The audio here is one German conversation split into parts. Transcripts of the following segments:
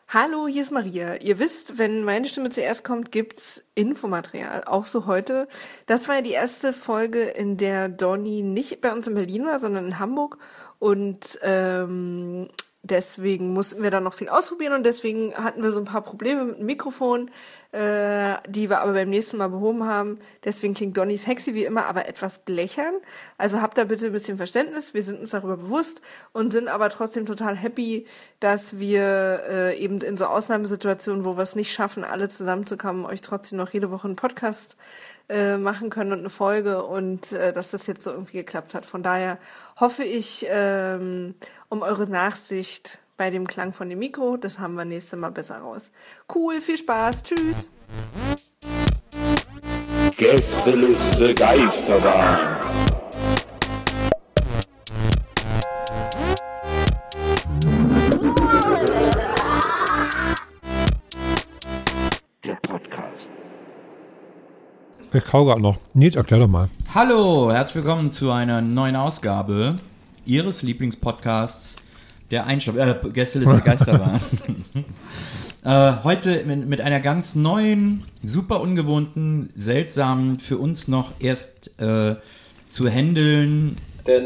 Hallo, hier ist Maria. Ihr wisst, wenn meine Stimme zuerst kommt, gibt's Infomaterial. Auch so heute. Das war ja die erste Folge, in der Donny nicht bei uns in Berlin war, sondern in Hamburg. Und deswegen mussten wir dann noch viel ausprobieren und deswegen hatten wir so ein paar Probleme mit dem Mikrofon, die wir aber beim nächsten Mal behoben haben. Deswegen klingt Donnys Hexi wie immer, aber etwas blechern. Also habt da bitte ein bisschen Verständnis. Wir sind uns darüber bewusst und sind aber trotzdem total happy, dass wir eben in so Ausnahmesituationen, wo wir es nicht schaffen, alle zusammenzukommen, euch trotzdem noch jede Woche einen Podcast machen können und eine Folge und dass das jetzt so irgendwie geklappt hat. Von daher hoffe ich um eure Nachsicht bei dem Klang von dem Mikro. Das haben wir nächstes Mal besser raus. Cool, viel Spaß. Tschüss. Gästeliste Geisterbahn. Der Podcast. Ich kau grad noch. Nils, erklär doch mal. Hallo, herzlich willkommen zu einer neuen Ausgabe Ihres Lieblingspodcasts, der Gästeliste Geisterbahn. Heute mit einer ganz neuen, super ungewohnten, seltsamen, für uns noch erst zu handeln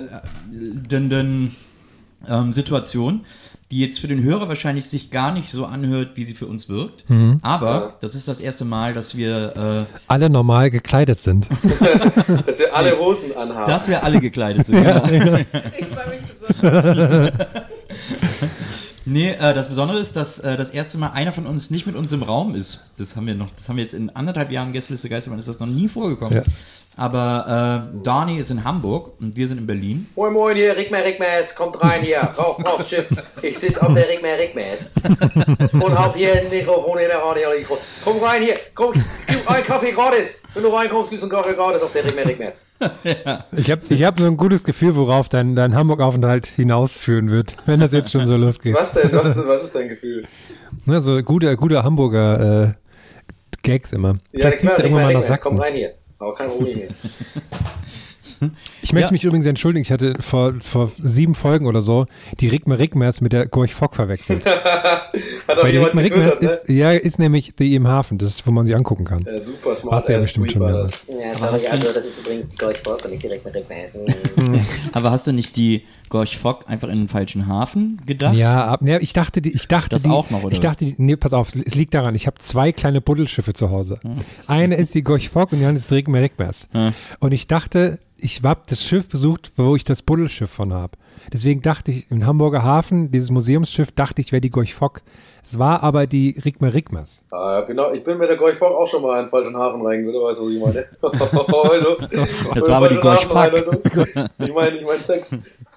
Situation, die jetzt für den Hörer wahrscheinlich sich gar nicht so anhört, wie sie für uns wirkt. Aber das ist das erste Mal, dass wir alle normal gekleidet sind. Dass wir alle Hosen anhaben. Dass wir alle gekleidet sind. Genau. Ich freue mich besonders. Nee, das Besondere ist, dass das erste Mal einer von uns nicht mit uns im Raum ist. Das haben wir jetzt in 1,5 Jahren Gästeliste Geisterbahn, ist das noch nie vorgekommen. Ja. Aber Donny ist in Hamburg und wir sind in Berlin. Moin moin hier, Rickmers, kommt rein hier, rauf, Schiff. Ich sitze auf der Rickmers und hab hier ein Mikrofon in der Radio. Komm rein hier, komm, gib einen Kaffee gratis. Wenn du reinkommst, gibst du einen Kaffee gratis auf der Rickmers. Ja. Ich hab so ein gutes Gefühl, worauf dein Hamburg-Aufenthalt hinausführen wird, wenn das jetzt schon so losgeht. Was denn? Was ist dein Gefühl? Ja, so gute Hamburger Gags immer. Ja, Vielleicht ziehst du irgendwann mal nach Sachsen. Komm rein hier. Aber kein Problem hier. Ich möchte mich übrigens entschuldigen, ich hatte vor 7 Folgen oder so die Rickmers mit der Gorch Fock verwechselt. Weil die Rickmers ist nämlich die im Hafen, das ist, wo man sie angucken kann. Ja, super smart. Warst ja bestimmt schon mal. Ja, sorry, also das ist übrigens die Gorch Fock und nicht die Rickmers. Aber hast du nicht die Gorch Fock einfach in den falschen Hafen gedacht? Ja, ich dachte das auch noch, oder? Ich dachte, nee, pass auf, es liegt daran, ich habe 2 kleine Buddelschiffe zu Hause. Eine ist die Gorch Fock und die andere ist die Rickmers. Und ich dachte, ich habe das Schiff besucht, wo ich das Buddelschiff von habe. Deswegen dachte ich, im Hamburger Hafen, dieses Museumsschiff, dachte ich, wäre die Gorch Fock. Es war aber die Rickmers. Ah, genau, ich bin mit der Gorch Fock auch schon mal in den falschen Hafen reingegangen, weißt du, was ich meine? Also, das war aber die Gorch Fock. Ich meine Sex.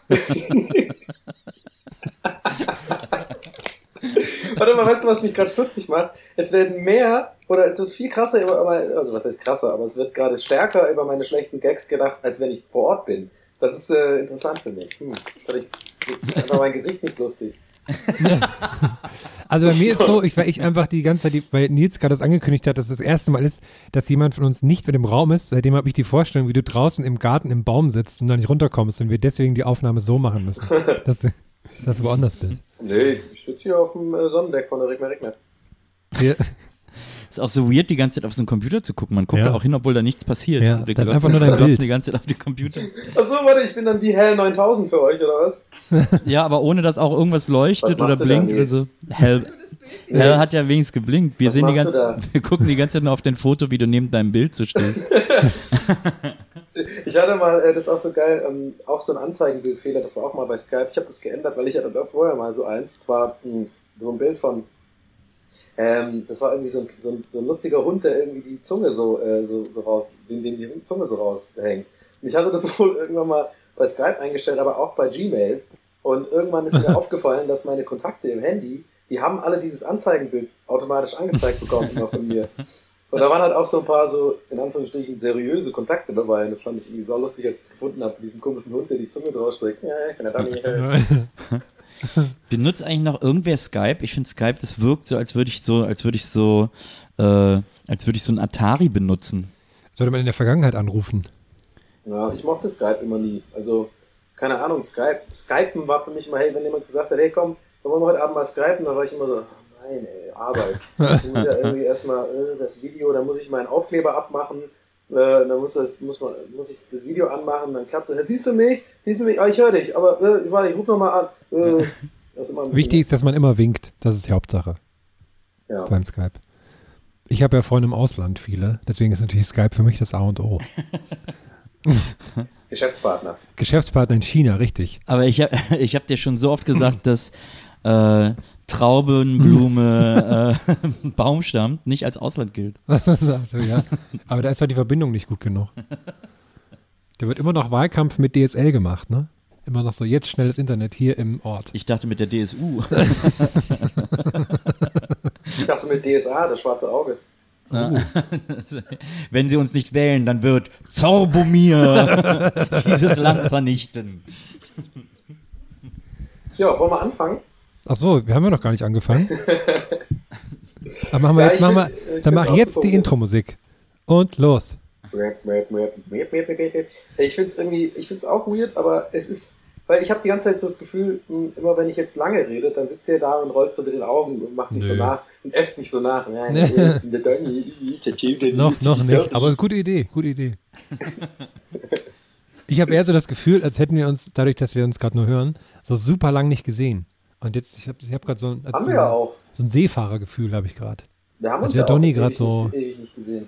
Warte mal, weißt du, was mich gerade stutzig macht? Es wird viel krasser also was heißt krasser, aber es wird gerade stärker über meine schlechten Gags gedacht, als wenn ich vor Ort bin. Das ist interessant für mich. Ist einfach mein Gesicht nicht lustig. Also bei mir ist so, weil ich einfach die ganze Zeit, weil Nils gerade das angekündigt hat, dass das erste Mal ist, dass jemand von uns nicht mit im Raum ist. Seitdem habe ich die Vorstellung, wie du draußen im Garten im Baum sitzt und da nicht runterkommst und wir deswegen die Aufnahme so machen müssen, dass du woanders bist. Nee, ich sitze hier auf dem Sonnendeck von der Rickmers. Ja. Ist auch so weird, die ganze Zeit auf so einen Computer zu gucken. Man guckt da auch hin, obwohl da nichts passiert. Ja, das ist einfach nur dein Bild. Die ganze Zeit auf den Computer. Achso, warte, ich bin dann wie Hell 9000 für euch, oder was? Ja, aber ohne, dass auch irgendwas leuchtet oder blinkt oder so. Hell hat ja wenigstens geblinkt. Wir gucken die ganze Zeit nur auf dein Foto, wie du neben deinem Bild so stehst. Ich hatte mal, das ist auch so geil, auch so ein Anzeigenbildfehler, das war auch mal bei Skype. Ich habe das geändert, weil ich hatte vorher mal so eins. Es war so ein Bild von, das war irgendwie so ein lustiger Hund, der irgendwie die Zunge so raus, dem die Zunge so raushängt. Und ich hatte das wohl irgendwann mal bei Skype eingestellt, aber auch bei Gmail. Und irgendwann ist mir aufgefallen, dass meine Kontakte im Handy, die haben alle dieses Anzeigenbild automatisch angezeigt bekommen, immer von mir. Und da waren halt auch so ein paar so, in Anführungsstrichen, seriöse Kontakte dabei. Und das fand ich irgendwie so lustig, als ich es gefunden habe, mit diesem komischen Hund, der die Zunge drausstreckt. Ja, ich kann ja da nicht helfen. Benutzt eigentlich noch irgendwer Skype? Ich finde Skype, das wirkt so, als würde ich so ein Atari benutzen. Sollte man in der Vergangenheit anrufen? Ja, ich mochte Skype immer nie. Also, keine Ahnung, Skypen war für mich immer, hey, wenn jemand gesagt hat, hey komm, wollen wir heute Abend mal Skypen, dann war ich immer so, nein, ey, Arbeit. Ich muss ja irgendwie erstmal das Video, dann muss ich meinen Aufkleber abmachen, dann muss ich das Video anmachen, dann klappt das. Siehst du mich? Ah, ich höre dich, aber warte, ich rufe nochmal an. Das ist immer Wichtig ist, dass man immer winkt. Das ist die Hauptsache beim Skype. Ich habe ja Freunde im Ausland, viele. Deswegen ist natürlich Skype für mich das A und O. Geschäftspartner in China, richtig. Aber ich hab dir schon so oft gesagt, dass Traubenblume Baumstamm nicht als Ausland gilt. Also, ja. Aber da ist halt die Verbindung nicht gut genug. Da wird immer noch Wahlkampf mit DSL gemacht, ne? Immer noch so, jetzt schnelles Internet hier im Ort. Ich dachte mit der DSU. Ich dachte mit DSA, das schwarze Auge. Wenn sie uns nicht wählen, dann wird Zorbomir dieses Land vernichten. Ja, wollen wir anfangen? Ach so, wir haben ja noch gar nicht angefangen. Aber machen wir dann mach jetzt die Intro-Musik. Und los. Ich finde es auch weird, aber es ist, weil ich habe die ganze Zeit so das Gefühl, immer wenn ich jetzt lange rede, dann sitzt der da und rollt so mit den Augen und macht mich so nach und äfft mich so nach. Noch nicht, aber gute Idee. Ich habe eher so das Gefühl, als hätten wir uns, dadurch, dass wir uns gerade nur hören, so super lang nicht gesehen. Und jetzt, ich hab gerade so ein Seefahrergefühl, habe ich gerade. Wir haben uns der Donny gerade so ewig nicht gesehen.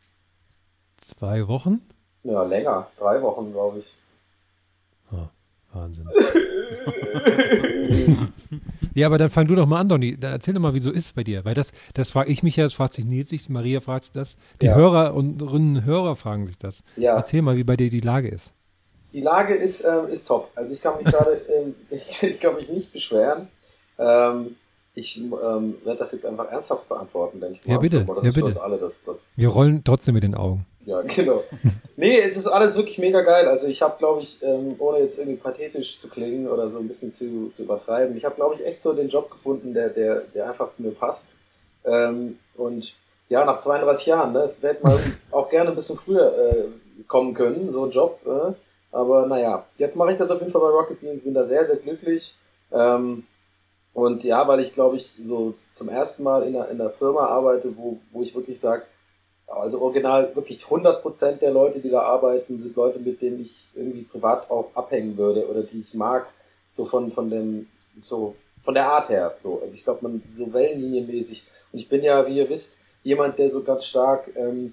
2 Wochen? Ja, länger. 3 Wochen, glaube ich. Oh, Wahnsinn. Ja, aber dann fang du doch mal an, Donny. Dann erzähl doch mal, wie so ist bei dir. Weil das frage ich mich ja, das fragt sich Nils sich, Maria fragt sich das. Die Hörer und Hörer fragen sich das. Ja. Erzähl mal, wie bei dir die Lage ist. Die Lage ist top. Also ich kann mich gerade, ich kann mich nicht beschweren. Ich werde das jetzt einfach ernsthaft beantworten, denke ich mal. Ja, bitte. Aber das ist für uns alle das. Wir rollen trotzdem mit den Augen. Ja, genau. Nee, es ist alles wirklich mega geil. Also ich habe, glaube ich, ohne jetzt irgendwie pathetisch zu klingen oder so ein bisschen zu übertreiben, ich habe, glaube ich, echt so den Job gefunden, der einfach zu mir passt. Und ja, nach 32 Jahren, ne, es hätte man auch gerne ein bisschen früher kommen können, so ein Job. Aber naja, jetzt mache ich das auf jeden Fall bei Rocket Beans, bin da sehr, sehr glücklich. Und ja, weil ich, glaube ich, so zum ersten Mal in einer Firma arbeite, wo ich wirklich sage, also original wirklich 100% der Leute, die da arbeiten, sind Leute, mit denen ich irgendwie privat auch abhängen würde oder die ich mag, so von der Art her. So. Also ich glaube, man ist so wellenlinienmäßig. Und ich bin ja, wie ihr wisst, jemand, der so ganz stark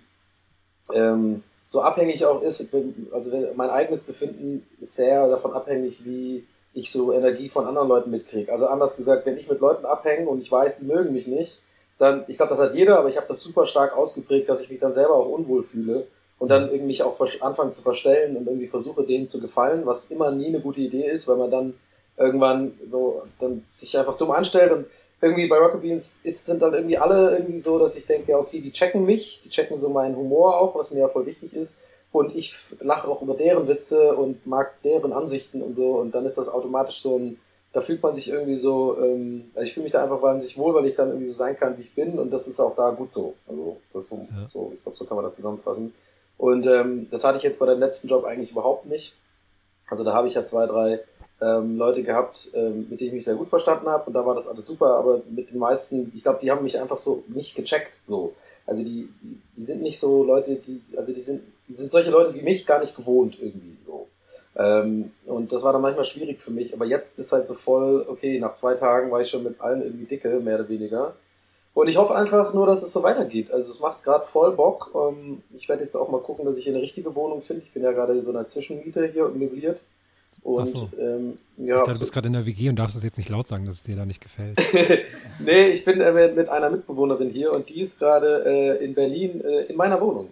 so abhängig auch ist. Also mein eigenes Befinden ist sehr davon abhängig, wie ich so Energie von anderen Leuten mitkriege. Also anders gesagt, wenn ich mit Leuten abhänge und ich weiß, die mögen mich nicht, dann, ich glaube, das hat jeder, aber ich habe das super stark ausgeprägt, dass ich mich dann selber auch unwohl fühle und dann irgendwie mich auch anfange zu verstellen und irgendwie versuche, denen zu gefallen, was immer nie eine gute Idee ist, weil man dann irgendwann so dann sich einfach dumm anstellt und irgendwie bei Rocket Beans sind dann irgendwie alle irgendwie so, dass ich denke, ja, okay, die checken mich, die checken so meinen Humor auch, was mir ja voll wichtig ist und ich lache auch über deren Witze und mag deren Ansichten und so und dann ist das automatisch so da fühlt man sich irgendwie so, also ich fühle mich da einfach wahnsinnig wohl, weil ich dann irgendwie so sein kann, wie ich bin und das ist auch da gut so. Also so, ich glaube, so kann man das zusammenfassen. Und das hatte ich jetzt bei dem letzten Job eigentlich überhaupt nicht. Also da habe ich ja 2, 3 Leute gehabt, mit denen ich mich sehr gut verstanden habe und da war das alles super, aber mit den meisten, ich glaube, die haben mich einfach so nicht gecheckt. So. Also die sind nicht so Leute, die sind solche Leute wie mich gar nicht gewohnt irgendwie so. Und das war dann manchmal schwierig für mich, aber jetzt ist halt so voll, okay, nach 2 Tagen war ich schon mit allen irgendwie dicke, mehr oder weniger. Und ich hoffe einfach nur, dass es so weitergeht. Also es macht gerade voll Bock. Ich werde jetzt auch mal gucken, dass ich hier eine richtige Wohnung finde. Ich bin ja gerade in so einer Zwischenmiete hier und möbliert. Und, so. Ja, ich dachte, du bist gerade in der WG und darfst es jetzt nicht laut sagen, dass es dir da nicht gefällt. Nee, ich bin mit einer Mitbewohnerin hier und die ist gerade in Berlin in meiner Wohnung.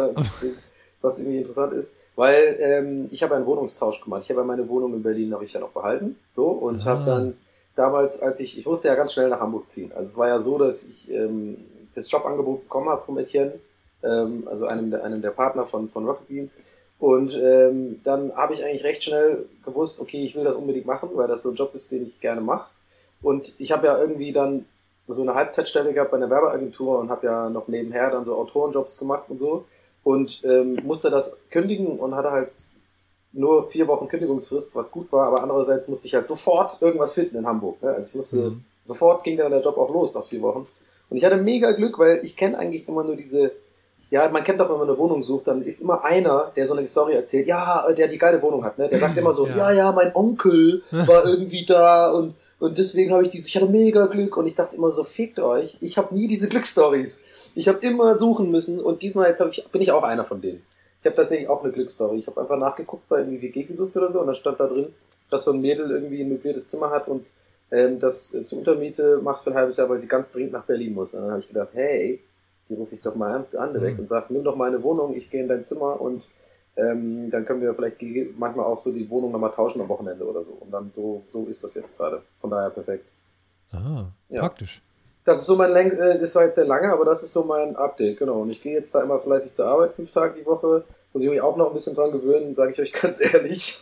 Was irgendwie interessant ist, weil ich habe einen Wohnungstausch gemacht. Ich habe meine Wohnung in Berlin habe ich ja noch behalten, so und habe dann damals, als ich musste ja ganz schnell nach Hamburg ziehen. Also es war ja so, dass ich das Jobangebot bekommen habe vom Etienne, also einem der Partner von Rocket Beans. Und dann habe ich eigentlich recht schnell gewusst, okay, ich will das unbedingt machen, weil das so ein Job ist, den ich gerne mache. Und ich habe ja irgendwie dann so eine Halbzeitstelle gehabt bei einer Werbeagentur und habe ja noch nebenher dann so Autorenjobs gemacht und so. Und musste das kündigen und hatte halt nur 4 Wochen Kündigungsfrist, was gut war, aber andererseits musste ich halt sofort irgendwas finden in Hamburg. Ne? Also ich musste sofort ging dann der Job auch los nach 4 Wochen. Und ich hatte mega Glück, weil ich kenne eigentlich immer nur diese, ja, man kennt doch, wenn man eine Wohnung sucht, dann ist immer einer, der so eine Story erzählt, ja, der die geile Wohnung hat, ne? Der sagt immer so, ja, mein Onkel war irgendwie da und deswegen habe ich hatte mega Glück und ich dachte immer so, fickt euch, ich habe nie diese Glücksstories. Ich habe immer suchen müssen und diesmal bin ich auch einer von denen. Ich habe tatsächlich auch eine Glücksstory. Ich habe einfach nachgeguckt bei irgendwie WG gesucht oder so und dann stand da drin, dass so ein Mädel irgendwie ein möbliertes Zimmer hat und das zur Untermiete macht für ein halbes Jahr, weil sie ganz dringend nach Berlin muss. Und dann habe ich gedacht, hey, die rufe ich doch mal an direkt und sage, nimm doch mal eine Wohnung, ich gehe in dein Zimmer und dann können wir vielleicht manchmal auch so die Wohnung nochmal tauschen am Wochenende oder so. Und dann so ist das jetzt gerade. Von daher perfekt. Aha, ja. Praktisch. Das ist so das war jetzt sehr lange, aber das ist so mein Update, genau. Und ich gehe jetzt da immer fleißig zur Arbeit, 5 Tage die Woche. Muss ich mich auch noch ein bisschen dran gewöhnen, sage ich euch ganz ehrlich.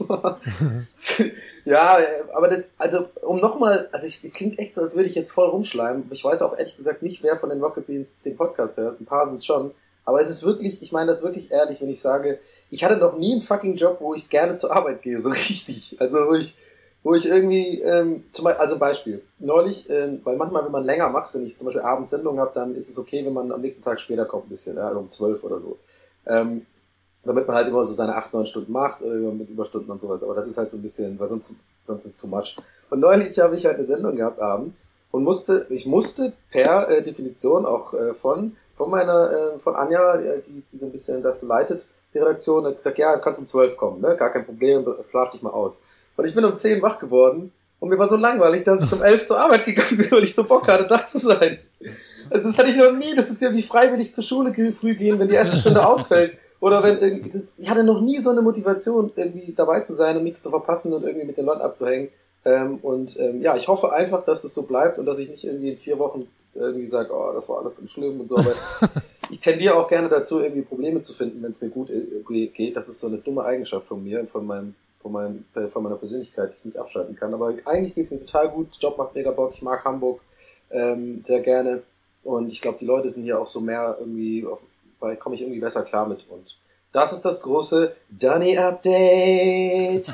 Ja, aber also es klingt echt so, als würde ich jetzt voll rumschleimen. Ich weiß auch ehrlich gesagt nicht, wer von den Rocket Beans den Podcast hört. Ein paar sind es schon. Aber es ist wirklich, ich meine das wirklich ehrlich, wenn ich sage, ich hatte noch nie einen fucking Job, wo ich gerne zur Arbeit gehe, so richtig. Also wo ich irgendwie, also Beispiel, neulich, weil manchmal, wenn man länger macht, wenn ich zum Beispiel abends Sendung habe, dann ist es okay, wenn man am nächsten Tag später kommt ein bisschen, ja, also um 12 oder so. Damit man halt immer so seine 8-9 Stunden macht oder mit Überstunden und sowas. Aber das ist halt so ein bisschen, weil sonst ist es too much. Und neulich habe ich halt eine Sendung gehabt abends und ich musste per Definition auch von Anja, die so ein bisschen das leitet, die Redaktion, hat gesagt, ja, du kannst um 12 kommen, ne? Gar kein Problem, schlaf dich mal aus. Und ich bin um 10 wach geworden und mir war so langweilig, dass ich um 11 zur Arbeit gegangen bin, weil ich so Bock hatte, da zu sein. Also das hatte ich noch nie, das ist ja wie freiwillig zur Schule früh gehen, wenn die erste Stunde ausfällt. Oder wenn irgendwie, ich hatte noch nie so eine Motivation, irgendwie dabei zu sein und nichts zu verpassen und irgendwie mit den Leuten abzuhängen. Ja, ich hoffe einfach, dass das so bleibt und dass ich nicht irgendwie in 4 Wochen irgendwie sage, oh, das war alles ganz schlimm und so. Aber ich tendiere auch gerne dazu, irgendwie Probleme zu finden, wenn es mir gut geht. Das ist so eine dumme Eigenschaft von mir und von meiner Persönlichkeit, die ich nicht abschalten kann. Aber eigentlich geht es mir total gut. Der Job macht mega Bock. Ich mag Hamburg sehr gerne. Und ich glaube, die Leute sind hier auch so mehr irgendwie, weil komme ich irgendwie besser klar mit. Und das ist das große Donny-Update.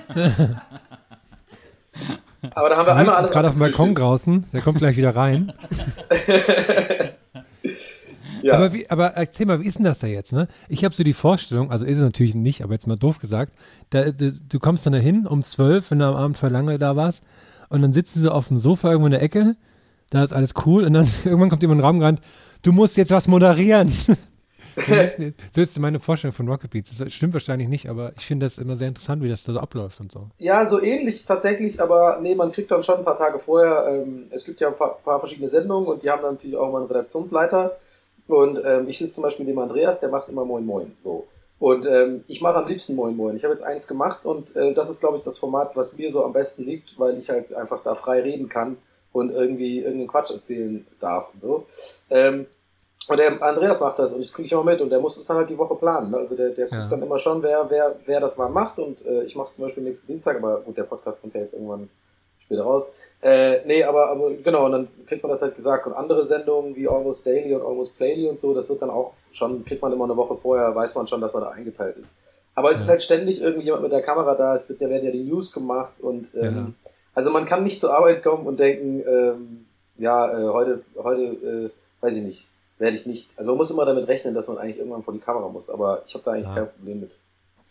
Aber da haben wir einmal alles. Ist gerade auf dem Balkon draußen. Der kommt gleich wieder rein. Ja. Aber erzähl mal, wie ist denn das da jetzt, ne? Ich habe so die Vorstellung, also ist es natürlich nicht, aber jetzt mal doof gesagt, du kommst dann da hin um 12, wenn du am Abend voll lange da warst, und dann sitzt du so auf dem Sofa irgendwo in der Ecke, da ist alles cool, und dann irgendwann kommt jemand in den Raum gerannt, du musst jetzt was moderieren. Das ist meine Vorstellung von Rocket Beans. Das stimmt wahrscheinlich nicht, aber ich finde das immer sehr interessant, wie das da so abläuft und so. Ja, so ähnlich tatsächlich, aber nee, man kriegt dann schon ein paar Tage vorher, es gibt ja ein paar verschiedene Sendungen und die haben dann natürlich auch mal einen Redaktionsleiter. Und ich sitze zum Beispiel mit dem Andreas, der macht immer Moin Moin. So. Und ich mache am liebsten Moin Moin. Ich habe jetzt eins gemacht und das ist, glaube ich, das Format, was mir so am besten liegt, weil ich halt einfach da frei reden kann und irgendwie irgendeinen Quatsch erzählen darf und so. Und der Andreas macht das und ich kriege ich immer mit und der muss das dann halt die Woche planen. Ne? Also der guckt dann immer schon, wer das mal macht und ich mache es zum Beispiel nächsten Dienstag, aber gut, der Podcast kommt ja jetzt irgendwann später raus. Nee, aber genau, und dann kriegt man das halt gesagt. Und andere Sendungen wie Almost Daily und Almost Playly und so, das wird dann auch schon, kriegt man immer eine Woche vorher, weiß man schon, dass man da eingeteilt ist. Aber es ist halt ständig irgendwie jemand mit der Kamera da, da werden ja die News gemacht und also man kann nicht zur Arbeit kommen und denken, heute weiß ich nicht, werde ich nicht. Also man muss immer damit rechnen, dass man eigentlich irgendwann vor die Kamera muss, aber ich habe da eigentlich kein Problem mit.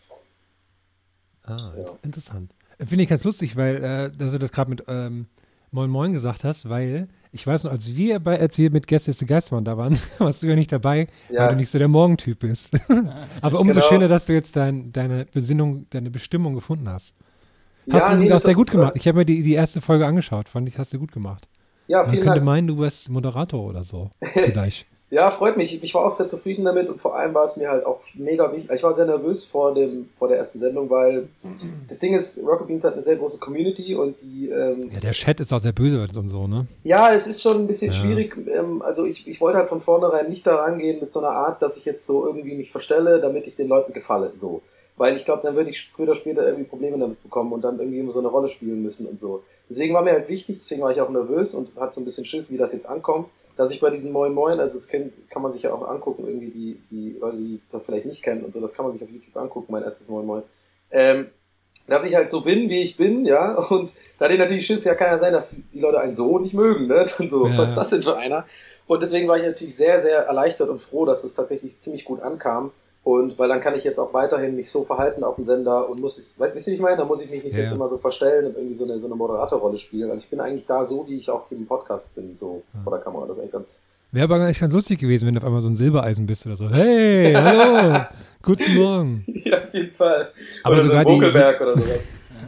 Interessant. Finde ich ganz lustig, weil dass du das gerade mit Moin Moin gesagt hast, weil ich weiß noch, als wir mit Gäste Geistermann da waren, warst du ja nicht dabei, weil du nicht so der Morgentyp bist. Aber umso schöner, dass du jetzt deine Bestimmung gefunden hast. Hast du das sehr gut gemacht. Ich habe mir die erste Folge angeschaut, fand ich, hast du gut gemacht. Ja, vielen Dank. Man könnte meinen, du wärst Moderator oder so, vielleicht. Ja, freut mich. Ich war auch sehr zufrieden damit und vor allem war es mir halt auch mega wichtig. Ich war sehr nervös vor der ersten Sendung, weil das Ding ist, Rocket Beans hat eine sehr große Community und die... der Chat ist auch sehr böse und so, ne? Ja, es ist schon ein bisschen schwierig. Also ich wollte halt von vornherein nicht da rangehen mit so einer Art, dass ich jetzt so irgendwie mich verstelle, damit ich den Leuten gefalle, so. Weil ich glaube, dann würde ich früher oder später irgendwie Probleme damit bekommen und dann irgendwie immer so eine Rolle spielen müssen und so. Deswegen war mir halt wichtig, deswegen war ich auch nervös und hatte so ein bisschen Schiss, wie das jetzt ankommt. Dass ich bei diesen Moin Moin, also das kann man sich ja auch angucken, irgendwie die Leute, die das vielleicht nicht kennen und so, das kann man sich auf YouTube angucken, mein erstes Moin Moin. dass ich halt so bin, wie ich bin, ja, und da hatte ich natürlich Schiss, ja, kann ja sein, dass die Leute einen so nicht mögen, ne, dann so, was ist das denn für einer? Und deswegen war ich natürlich sehr, sehr erleichtert und froh, dass es tatsächlich ziemlich gut ankam. Und weil dann kann ich jetzt auch weiterhin mich so verhalten auf dem Sender und wisst ihr, wie ich meine? Da muss ich mich nicht jetzt immer so verstellen und irgendwie so eine Moderatorrolle spielen. Also ich bin eigentlich da so, wie ich auch im Podcast bin, so vor der Kamera. Das ist eigentlich ganz... Wäre aber eigentlich ganz lustig gewesen, wenn du auf einmal so ein Silbereisen bist oder so. Hey, hallo, guten Morgen. Ja, auf jeden Fall. Aber oder so ein Buckelberg oder sowas.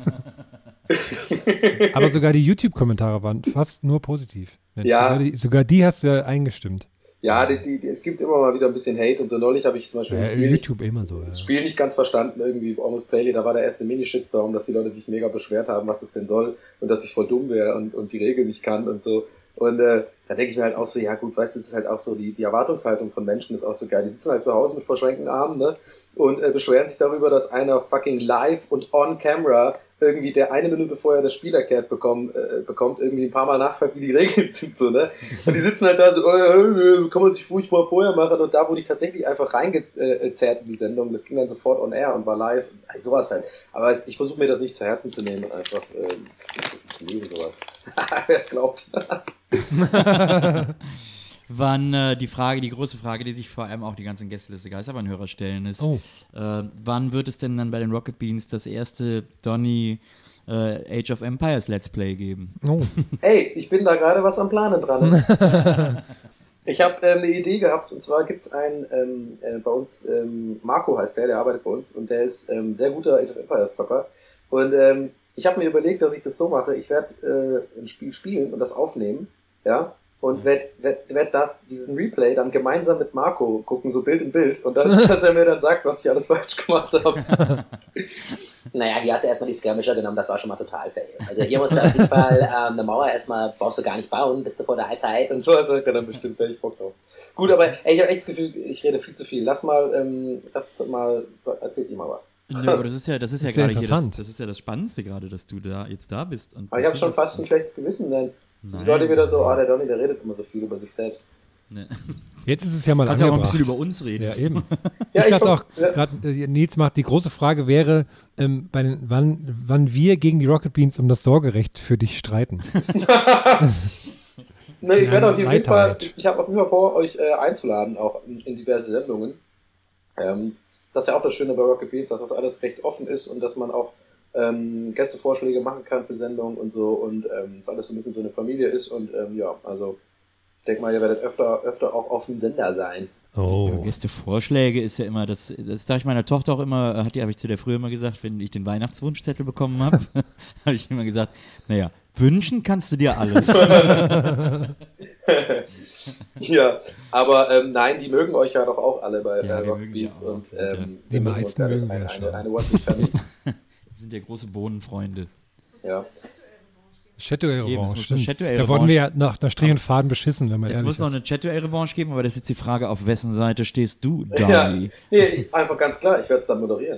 Aber sogar die YouTube-Kommentare waren fast nur positiv. Mensch, Ja. Sogar die hast du eingestimmt. Ja, es gibt immer mal wieder ein bisschen Hate und so. Neulich habe ich zum Beispiel YouTube immer so. das Spiel nicht ganz verstanden, irgendwie Almost Playley, da war der erste Mini-Shitstorm, dass die Leute sich mega beschwert haben, was das denn soll und dass ich voll dumm wäre und die Regeln nicht kann und so. Und da denke ich mir halt auch so, ja gut, weißt du, es ist halt auch so, die Erwartungshaltung von Menschen ist auch so geil. Die sitzen halt zu Hause mit verschränkten Armen, ne? Und beschweren sich darüber, dass einer fucking live und on camera irgendwie, der eine Minute vorher das Spiel erklärt bekommt, irgendwie ein paar Mal nachfragt, wie die Regeln sind, so, ne? Und die sitzen halt da so, kann man sich furchtbar vorher machen, und da wurde ich tatsächlich einfach reingezerrt in die Sendung, das ging dann sofort on air und war live, also sowas halt. Aber ich versuche mir das nicht zu Herzen zu nehmen und einfach zu lesen, sowas. Wer es glaubt. Wann die große Frage, die sich vor allem auch die ganzen Gästeliste Geisterbahn-Hörer stellen, ist, wann wird es denn dann bei den Rocket Beans das erste Donny Age of Empires Let's Play geben? Oh. Ey, ich bin da gerade was am Planen dran. Ich habe eine Idee gehabt, und zwar gibt es einen bei uns, Marco heißt der arbeitet bei uns, und der ist sehr guter Age of Empires Zocker. Und ich habe mir überlegt, dass ich das so mache, ich werde ein Spiel spielen und das aufnehmen, ja, und werd diesen Replay dann gemeinsam mit Marco gucken, so Bild in Bild, und dann, dass er mir dann sagt, was ich alles falsch gemacht habe. Naja, hier hast du erstmal die Skirmisher genommen, das war schon mal total fail. Also hier musst du auf jeden Fall eine Mauer erstmal, brauchst du gar nicht bauen, bist du vor der Allzeit. Und so sagt er dann bestimmt, wenn ich Bock drauf. Gut, aber ey, ich habe echt das Gefühl, ich rede viel zu viel. Erzählt ihr mal was. Nö, aber das ist ja gerade hier interessant. das ist ja das Spannendste gerade, dass du jetzt da bist. Und Aber ich habe schon fast ein schlechtes Gewissen, denn die Leute wieder so, der Donny, der redet immer so viel über sich selbst. Ne. Jetzt ist es ja mal Kannst ja auch ein angebracht. bisschen über uns reden. Ja, eben. Ja, ich dachte auch, gerade Nils macht, die große Frage wäre, wann wir gegen die Rocket Beans um das Sorgerecht für dich streiten. Ne, ich werde auf jeden Fall, Leiterheit. ich habe auf jeden Fall vor, euch einzuladen, auch in diverse Sendungen. Das ist ja auch das Schöne bei Rocket Beans, dass das alles recht offen ist und dass man auch Gästevorschläge machen kann für Sendungen und so, und dass alles so ein bisschen so eine Familie ist, und ja, also ich denke mal, ihr werdet öfter auch auf dem Sender sein. Oh. Ja, Gästevorschläge ist ja immer, das sage ich meiner Tochter auch immer, habe ich zu der früher immer gesagt, wenn ich den Weihnachtswunschzettel bekommen habe, habe ich immer gesagt, naja, wünschen kannst du dir alles. Ja, aber nein, die mögen euch ja doch auch alle bei Ja, wir Rocket mögen die Beans, auch. und Die mögen uns meisten ja, das mögen wir ja schon. eine One-Family. Wir sind ja große Bohnenfreunde. Ja. Chatduell-Revanche, Eben, es muss eine stimmt. Da Chatduell-Revanche. wurden wir ja nach Strich und Faden beschissen, wenn man Es ehrlich muss noch ist. eine Chat-Revanche geben, aber das ist jetzt die Frage, auf wessen Seite stehst du, Ja, Dali? nee, einfach ganz klar, ich werde es dann moderieren.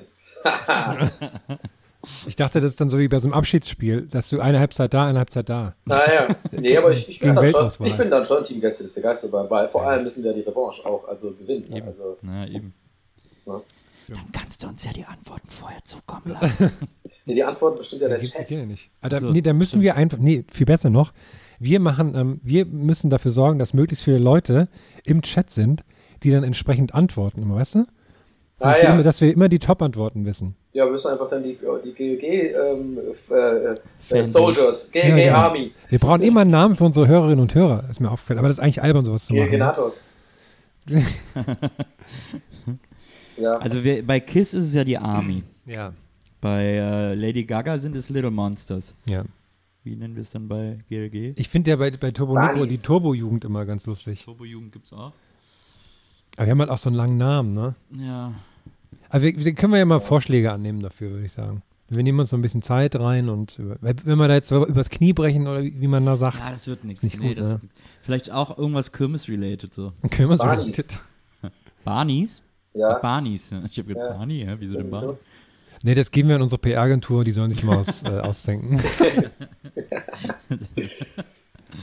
Ich dachte, das ist dann so wie bei so einem Abschiedsspiel, dass du eine Halbzeit da, eine Halbzeit da. Naja, nee, aber ich Gegen Weltauswahl. bin dann schon Teamgästeliste Geisterbahn, weil vor allem müssen wir die Revanche auch gewinnen. Eben. Also, Na, eben. ne? Dann kannst du uns ja die Antworten vorher zukommen lassen. Nee, die Antwort bestimmt ja der Gibt's Chat. die ja nicht. Also, So. nee, da müssen wir einfach, viel besser noch, wir müssen dafür sorgen, dass möglichst viele Leute im Chat sind, die dann entsprechend antworten, immer, weißt du? Ja. Dass wir immer die Top-Antworten wissen. Ja, wir müssen einfach dann die GLG Fanbase. Soldiers, GLG Ja, genau. Army, Wir brauchen immer einen Namen für unsere Hörerinnen und Hörer, ist mir aufgefallen. Aber das ist eigentlich albern, sowas zu machen. GLG Natos. Ja, Also bei KISS ist es ja die Army. Ja. Bei Lady Gaga sind es Little Monsters. Ja. Wie nennen wir es dann bei GLG? Ich finde ja bei Turbo Negro Bunnies. die Turbo-Jugend immer ganz lustig. Turbo-Jugend gibt's auch. Aber wir haben halt auch so einen langen Namen, ne? Ja. Aber wir können wir ja mal Vorschläge annehmen dafür, würde ich sagen. Wir nehmen uns so ein bisschen Zeit rein und wenn wir da jetzt übers Knie brechen oder wie man da sagt, Ja, das wird nichts. Nicht gut, ne? Vielleicht auch irgendwas Kirmes-related so. dann können wir Barneys. so. Barneys? ja. Barneys. Ich habe gedacht, Ja. Barney, hä? Wieso denn Barney? Nee, das geben wir an unsere PR-Agentur, die sollen sich mal ausdenken.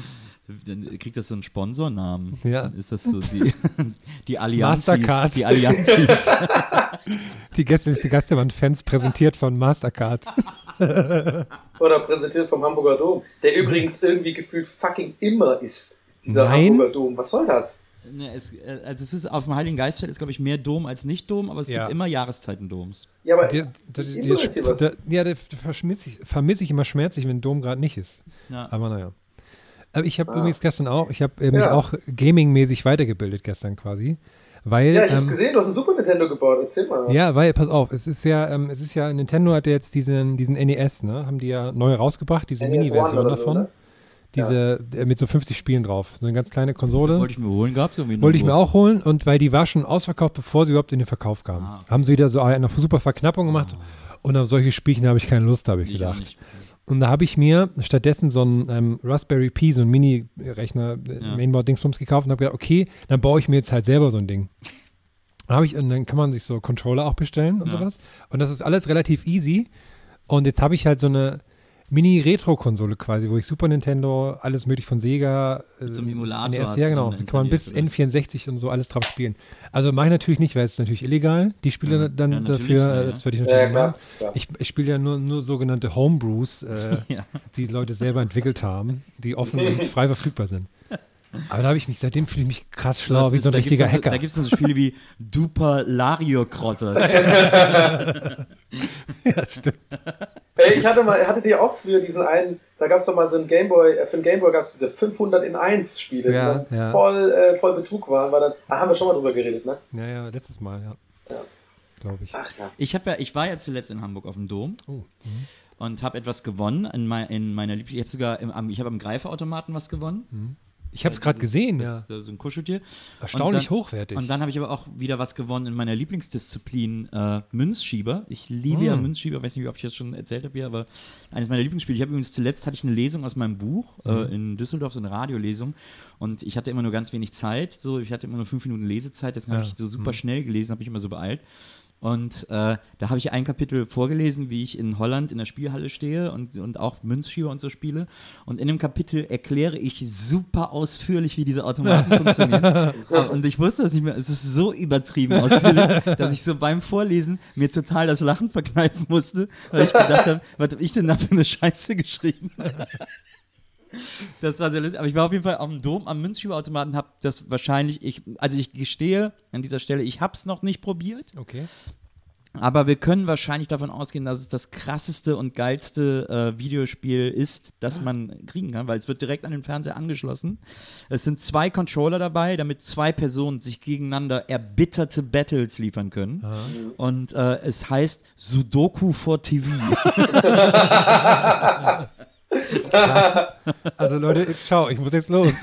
Dann kriegt das so einen Sponsornamen. Ja. Dann ist das so die Allianzis. Mastercard. Die Allianzis. Die Geisterbahn-Fans präsentiert von Mastercard. Oder präsentiert vom Hamburger Dom, der übrigens irgendwie gefühlt fucking immer ist, dieser Nein. Hamburger Dom. Was soll das? Ne, also es ist auf dem Heiligen Geistfeld ist, glaube ich, mehr Dom als nicht Dom, aber es gibt immer Jahreszeiten-Doms. Ja, aber Der ist hier was. vermisse ich immer schmerzlich, wenn Dom gerade nicht ist. Ja. Aber naja. Aber ich habe übrigens gestern auch, ich habe mich auch gaming-mäßig weitergebildet gestern quasi. Weil, Ja, ich hab's gesehen, du hast ein Super Nintendo gebaut, erzähl mal. Ja, weil, pass auf, es ist ja, Nintendo hat ja jetzt diesen NES, ne, haben die ja neu rausgebracht, diese NES Mini-Version One oder so, davon. ne? Mit so 50 Spielen drauf. So eine ganz kleine Konsole. Wollte ich mir holen, gab's irgendwie Wollte ich mir auch holen, und weil die war schon ausverkauft, bevor sie überhaupt in den Verkauf kam. Ah, okay. Haben sie wieder so eine super Verknappung gemacht, und auf solche Spielchen habe ich keine Lust, habe ich gedacht. Und da habe ich mir stattdessen so einen Raspberry Pi, so einen Mini-Rechner, Mainboard-Dingsbums gekauft und habe gedacht, okay, dann baue ich mir jetzt halt selber so ein Ding. Und dann kann man sich so Controller auch bestellen und sowas. Und das ist alles relativ easy. Und jetzt habe ich halt so eine Mini-Retro-Konsole quasi, wo ich Super Nintendo, alles möglich von Sega, Mit so einem Emulator NES, hast ja du genau, dann kann man bis installiert, N64 und so alles drauf spielen. Also mache ich natürlich nicht, weil es ist natürlich illegal, die Spiele dann natürlich, dafür, ja. das würde ich natürlich nicht machen. Klar. Ich spiele ja nur sogenannte Homebrews, Ja. die Leute selber entwickelt haben, die offen und frei verfügbar sind. Aber da habe ich mich, seitdem fühle ich mich krass schlau, wie so ein richtiger Hacker. Da gibt es so Spiele wie Duper Lario Crossers. Ja, stimmt. Ey, hattet ihr auch früher diesen einen, da gab es doch mal so einen Gameboy, für den Gameboy gab es diese 500 in 1 Spiele, die Ja, dann ja. voll Betrug waren, haben wir schon mal drüber geredet, ne? Ja, letztes Mal, ja. Glaube ich. Ach ja. Ich war ja zuletzt in Hamburg auf dem Dom und habe etwas gewonnen in meiner Lieblings... Ich habe am Greifautomaten was gewonnen. Ich habe es gerade gesehen, ja. Das ist so ein Kuscheltier. Erstaunlich Und dann, hochwertig. Und dann habe ich aber auch wieder was gewonnen in meiner Lieblingsdisziplin, Münzschieber. Ich liebe ja Münzschieber, weiß nicht, ob ich das schon erzählt habe hier, aber eines meiner Lieblingsspiele. Ich habe übrigens zuletzt hatte ich eine Lesung aus meinem Buch in Düsseldorf, so eine Radiolesung, und ich hatte immer nur ganz wenig Zeit, ich hatte immer nur 5 Minuten Lesezeit, deswegen habe ich so super schnell gelesen, habe ich immer so beeilt. Und da habe ich ein Kapitel vorgelesen, wie ich in Holland in der Spielhalle stehe und auch Münzschieber und so spiele. Und in dem Kapitel erkläre ich super ausführlich, wie diese Automaten funktionieren. Und ich wusste das nicht mehr. Es ist so übertrieben ausführlich, dass ich so beim Vorlesen mir total das Lachen verkneifen musste, weil ich gedacht habe, was habe ich denn da für eine Scheiße geschrieben? Das war sehr lustig. Aber ich war auf jeden Fall am Dom, am Münzschieberautomaten, habe das wahrscheinlich, ich gestehe an dieser Stelle, ich habe es noch nicht probiert. Okay. Aber wir können wahrscheinlich davon ausgehen, dass es das krasseste und geilste Videospiel ist, das man kriegen kann, weil es wird direkt an den Fernseher angeschlossen. Es sind 2 Controller dabei, damit 2 Personen sich gegeneinander erbitterte Battles liefern können. Und es heißt Sudoku for TV. Also Leute, schau, ich muss jetzt los.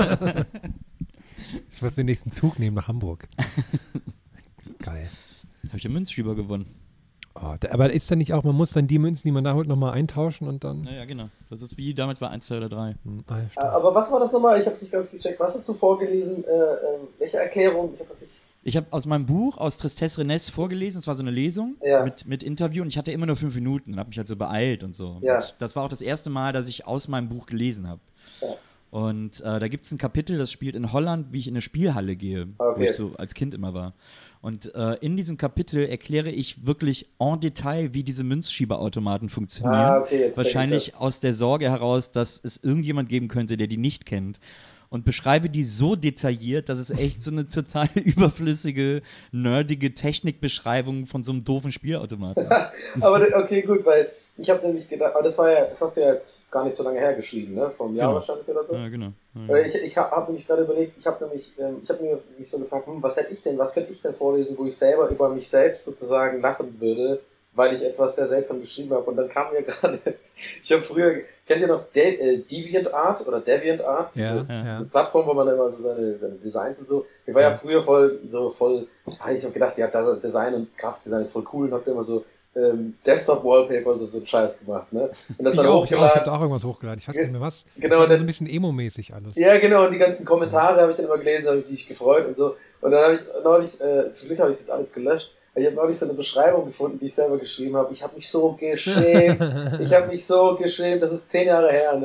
Ich muss den nächsten Zug nehmen nach Hamburg. Geil. Habe ich den Münzschieber gewonnen. Oh, aber ist dann nicht auch, man muss dann die Münzen, die man da holt, nochmal eintauschen und dann... Ja, genau. Das ist wie damals bei 1, 2 oder 3. Ah, ja, stimmt. Aber was war das nochmal? Ich habe es nicht ganz gecheckt. Was hast du vorgelesen? Welche Erklärung? Ich habe das nicht... Ich habe aus meinem Buch, aus Tristesse Renesse, vorgelesen. Es war so eine Lesung mit Interview, und ich hatte immer nur 5 Minuten und habe mich halt so beeilt und so. Ja. Und das war auch das erste Mal, dass ich aus meinem Buch gelesen habe. Ja. Und da gibt es ein Kapitel, das spielt in Holland, wie ich in eine Spielhalle gehe, wo ich so als Kind immer war. Und in diesem Kapitel erkläre ich wirklich en Detail, wie diese Münzschieberautomaten funktionieren. Okay, Wahrscheinlich aus der Sorge heraus, dass es irgendjemand geben könnte, der die nicht kennt. Und beschreibe die so detailliert, dass es echt so eine total überflüssige, nerdige Technikbeschreibung von so einem doofen Spielautomaten ist. Aber okay, gut, weil ich habe nämlich gedacht, aber das hast du ja jetzt gar nicht so lange her geschrieben, ne? Vom Jahr wahrscheinlich oder so. Ja, genau. Weil ich habe nämlich gerade überlegt, ich habe mir mich so gefragt, was könnte ich denn vorlesen, wo ich selber über mich selbst sozusagen lachen würde, weil ich etwas sehr seltsam geschrieben habe. Und dann kam mir gerade, ich habe früher, kennt ihr noch DeviantArt oder DeviantArt? Diese Plattform, wo man immer so seine Designs und so. Ich war ja früher voll, ich habe gedacht, ja, Design und Grafikdesign ist voll cool, und hab da immer so Desktop-Wallpaper, so einen Scheiß gemacht, ne? Und das ich dann auch, ich hochgeladen. habe da auch irgendwas hochgeladen. Ich weiß nicht mehr was. Genau, das war dann- so ein bisschen emo-mäßig alles. Ja, genau, und die ganzen Kommentare habe ich dann immer gelesen, habe ich mich gefreut und so. Und dann habe ich neulich, zum Glück habe ich das jetzt alles gelöscht, aber ich habe neulich so eine Beschreibung gefunden, die ich selber geschrieben habe. Ich habe mich so geschämt. Das ist 10 Jahre her, ne?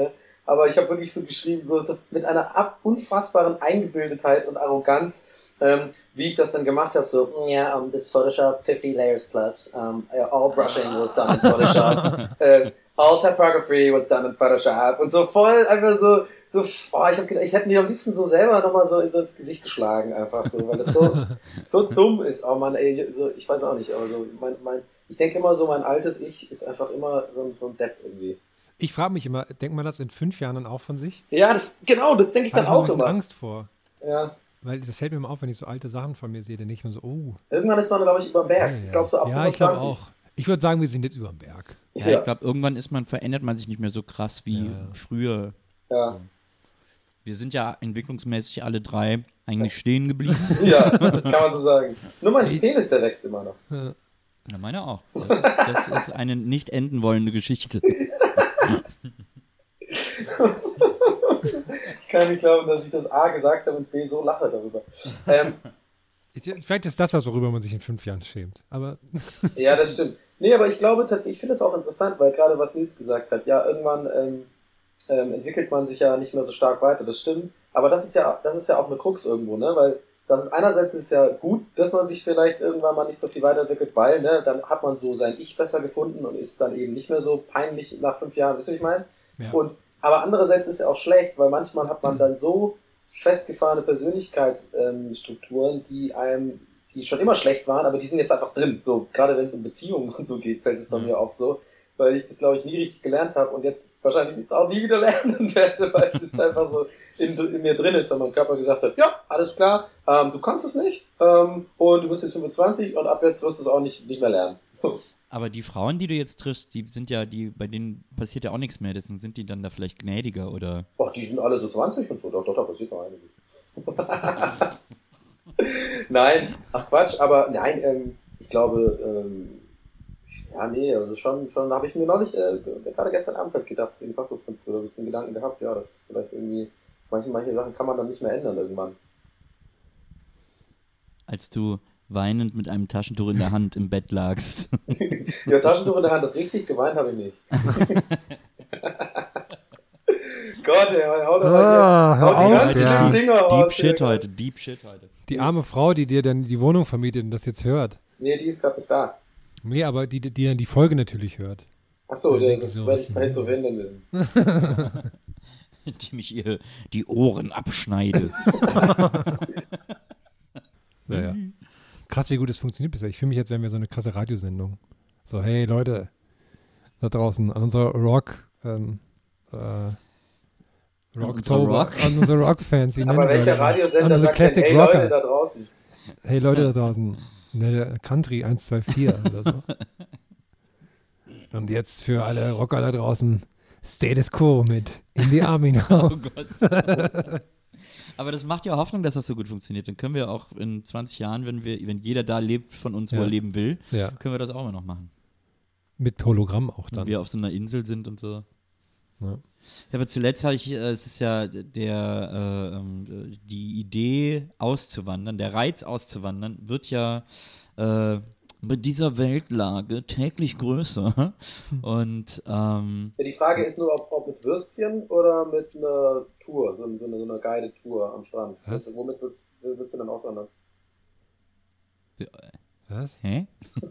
aber ich habe wirklich so geschrieben, so mit einer unfassbaren Eingebildetheit und Arroganz, wie ich das dann gemacht habe, so, this Photoshop 50 layers plus, all brushing was done in Photoshop, all typography was done in Photoshop und so voll einfach so ich habe gedacht, ich hätte mir am liebsten so selber nochmal so ins Gesicht geschlagen, einfach so, weil das so dumm ist. Oh Mann, ey, so, ich weiß auch nicht, aber so, ich denke immer so, mein altes Ich ist einfach immer so ein Depp irgendwie. Ich frage mich immer, denkt man das in 5 Jahren dann auch von sich? Ja, das denke ich dann auch immer. Ich habe Angst vor. Ja. Weil das fällt mir immer auf, wenn ich so alte Sachen von mir sehe, dann denke ich mir so, oh. Irgendwann ist man, glaube ich, über den Berg. Ja. Ich glaube so ab 25. Ich glaube auch. Ich würde sagen, wir sind jetzt über den Berg. Ja, ich glaube, irgendwann verändert man sich nicht mehr so krass wie früher. Ja. Wir sind ja entwicklungsmäßig alle 3 eigentlich stehen geblieben. Ja, das kann man so sagen. Nur mein Penis, der wächst immer noch. Ja, meine auch. Das ist eine nicht enden wollende Geschichte. Ich kann nicht glauben, dass ich das A gesagt habe und B so lache darüber. Vielleicht ist das was, worüber man sich in 5 Jahren schämt. Aber ja, das stimmt. Nee, aber ich glaube tatsächlich, ich finde das auch interessant, weil gerade was Nils gesagt hat, ja, irgendwann entwickelt man sich ja nicht mehr so stark weiter, das stimmt. Aber das ist ja auch eine Krux irgendwo, ne? Weil einerseits ist ja gut, dass man sich vielleicht irgendwann mal nicht so viel weiterentwickelt, weil, ne, dann hat man so sein Ich besser gefunden und ist dann eben nicht mehr so peinlich nach 5 Jahren, wisst ihr, was ich meine? Ja. Aber andererseits ist es ja auch schlecht, weil manchmal hat man dann so festgefahrene Persönlichkeitsstrukturen, die schon immer schlecht waren, aber die sind jetzt einfach drin. So, gerade wenn es um Beziehungen und so geht, fällt es bei mir auf so, weil ich das, glaube ich, nie richtig gelernt habe und jetzt wahrscheinlich jetzt auch nie wieder lernen werde, weil es jetzt einfach so in mir drin ist, weil mein Körper gesagt hat, ja, alles klar, du kannst es nicht und du bist jetzt 25 und ab jetzt wirst du es auch nicht mehr lernen. So. Aber die Frauen, die du jetzt triffst, bei denen passiert ja auch nichts mehr, deswegen sind die dann da vielleicht gnädiger, oder? Ach, die sind alle so 20 und so, doch, da passiert noch einiges. Nein, ach Quatsch, aber nein, ich glaube, also schon habe ich mir neulich, gerade gestern Abend halt gedacht, deswegen passt das ganz gut, habe ich den Gedanken gehabt, ja, das ist vielleicht irgendwie, manche Sachen kann man dann nicht mehr ändern irgendwann. Als du weinend mit einem Taschentuch in der Hand im Bett lagst. Ja, Taschentuch in der Hand, das richtig geweint habe ich nicht. Gott, ey, haut die ganz schlimmen Dinger raus. Deep Shit heute. Die arme Frau, die dir dann die Wohnung vermietet und das jetzt hört. Nee, die ist gerade nicht da. Nee, aber die dann die Folge natürlich hört. Achso, das werde ich vorhin zu verhindern wissen. Die mich die Ohren abschneide. Naja. Krass, wie gut es funktioniert bisher. Ich fühle mich, als wären wir so eine krasse Radiosendung. So, hey Leute, da draußen an unserer Rock-Fans. Aber welcher Radiosender sagt denn, hey Leute da draußen? Hey Leute da draußen. Ne, Country 124 oder so. Und jetzt für alle Rocker da draußen Status Quo mit In the Army Now. Oh Gott. Aber das macht ja Hoffnung, dass das so gut funktioniert. Dann können wir auch in 20 Jahren, wenn jeder da lebt von uns, wo er leben will, können wir das auch immer noch machen. Mit Hologramm auch dann. Wenn wir auf so einer Insel sind und so. Ja. Ja, aber zuletzt habe ich, es ist ja die Idee auszuwandern, der Reiz auszuwandern, wird ja mit dieser Weltlage täglich größer. Und die Frage ist nur, ob mit Würstchen oder mit einer Tour, so eine guided Tour am Strand. Also, womit willst du dann auswandern? Was? Hä?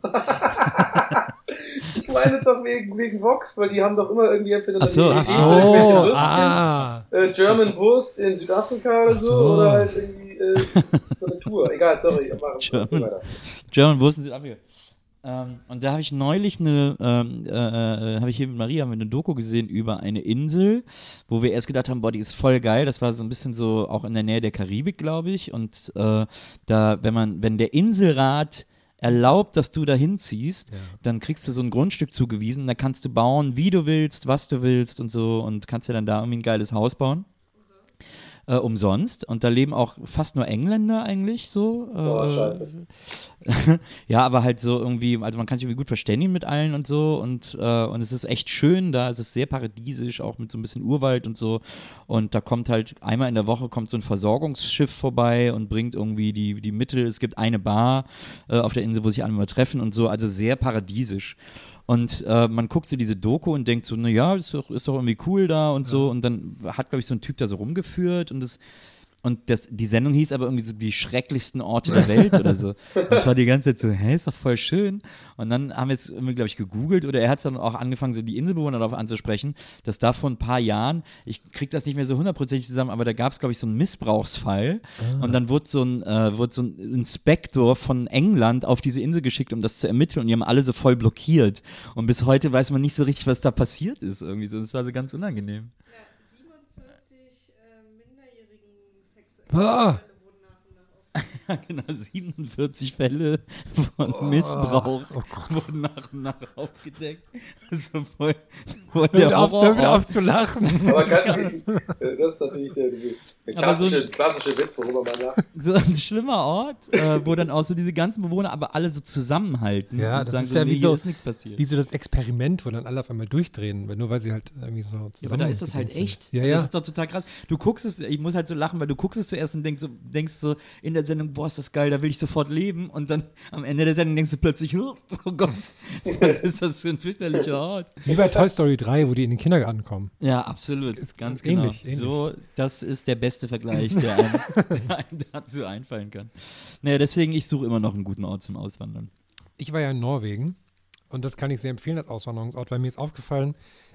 Ich meine doch wegen Vox, weil die haben doch immer irgendwie entweder Würstchen. German Wurst in Südafrika oder so, oder halt irgendwie so eine Tour. Egal, sorry, weiter. German Wurst in Südafrika. Und da habe ich neulich habe ich hier mit Maria eine Doku gesehen über eine Insel, wo wir erst gedacht haben, boah, die ist voll geil. Das war so ein bisschen so auch in der Nähe der Karibik, glaube ich. Und wenn der Inselrat erlaubt, dass du da hinziehst, dann kriegst du so ein Grundstück zugewiesen, da kannst du bauen, wie du willst, was du willst und so und kannst dir dann da irgendwie ein geiles Haus bauen. Umsonst. Und da leben auch fast nur Engländer eigentlich so. Scheiße. Ja, aber halt so irgendwie, also man kann sich irgendwie gut verständigen mit allen und so und es ist echt schön da, es ist sehr paradiesisch, auch mit so ein bisschen Urwald und so und da kommt halt einmal in der Woche kommt so ein Versorgungsschiff vorbei und bringt irgendwie die Mittel, es gibt eine Bar auf der Insel, wo sich alle mal treffen und so, also sehr paradiesisch. Und man guckt so diese Doku und denkt so, naja, ist doch irgendwie cool da und so. Und dann hat, glaube ich, so ein Typ da so rumgeführt die Sendung hieß aber irgendwie so die schrecklichsten Orte der Welt oder so. Und es war die ganze Zeit so, ist doch voll schön. Und dann haben wir es irgendwie, glaube ich, gegoogelt oder er hat dann auch angefangen, so die Inselbewohner darauf anzusprechen, dass da vor ein paar Jahren, ich kriege das nicht mehr so hundertprozentig zusammen, aber da gab es, glaube ich, so einen Missbrauchsfall. Und dann wurde so ein Inspektor von England auf diese Insel geschickt, um das zu ermitteln. Und die haben alle so voll blockiert. Und bis heute weiß man nicht so richtig, was da passiert ist. Irgendwie so. Das war so ganz unangenehm. 47 minderjährigen sexuellen Ah. Fälle wurden nach und nach Genau, 47 Fälle von Missbrauch wurden nach und nach aufgedeckt. Also voll der Hör Horror. auf zu lachen. Aber das ist natürlich der klassische Witz, worüber man lacht. So ein schlimmer Ort, wo dann auch so diese ganzen Bewohner aber alle so zusammenhalten Ja, und das sagen ist so, ja nee, wie so- hier ist nichts passiert. Wie so das Experiment, wo dann alle auf einmal durchdrehen, weil nur weil sie halt irgendwie so zusammen. Ja, aber da ist das halt echt. Ja, Das ja. ist doch total krass. Du guckst es, ich muss halt so lachen, weil du guckst es zuerst und denkst so in der Sendung, boah, ist das geil, da will ich sofort leben. Und dann am Ende der Sendung denkst du plötzlich, oh Gott, was ist das für ein fürchterlicher Ort? Wie bei Toy Story 3, wo die in den Kindergarten kommen. Ja, absolut. Ist Ganz ähnlich, genau. ähnlich. So, das ist der beste Vergleich, der einem dazu einfallen kann. Naja, deswegen, ich suche immer noch einen guten Ort zum Auswandern. Ich war ja in Norwegen und das kann ich sehr empfehlen als Auswanderungsort, weil mir ist aufgefallen,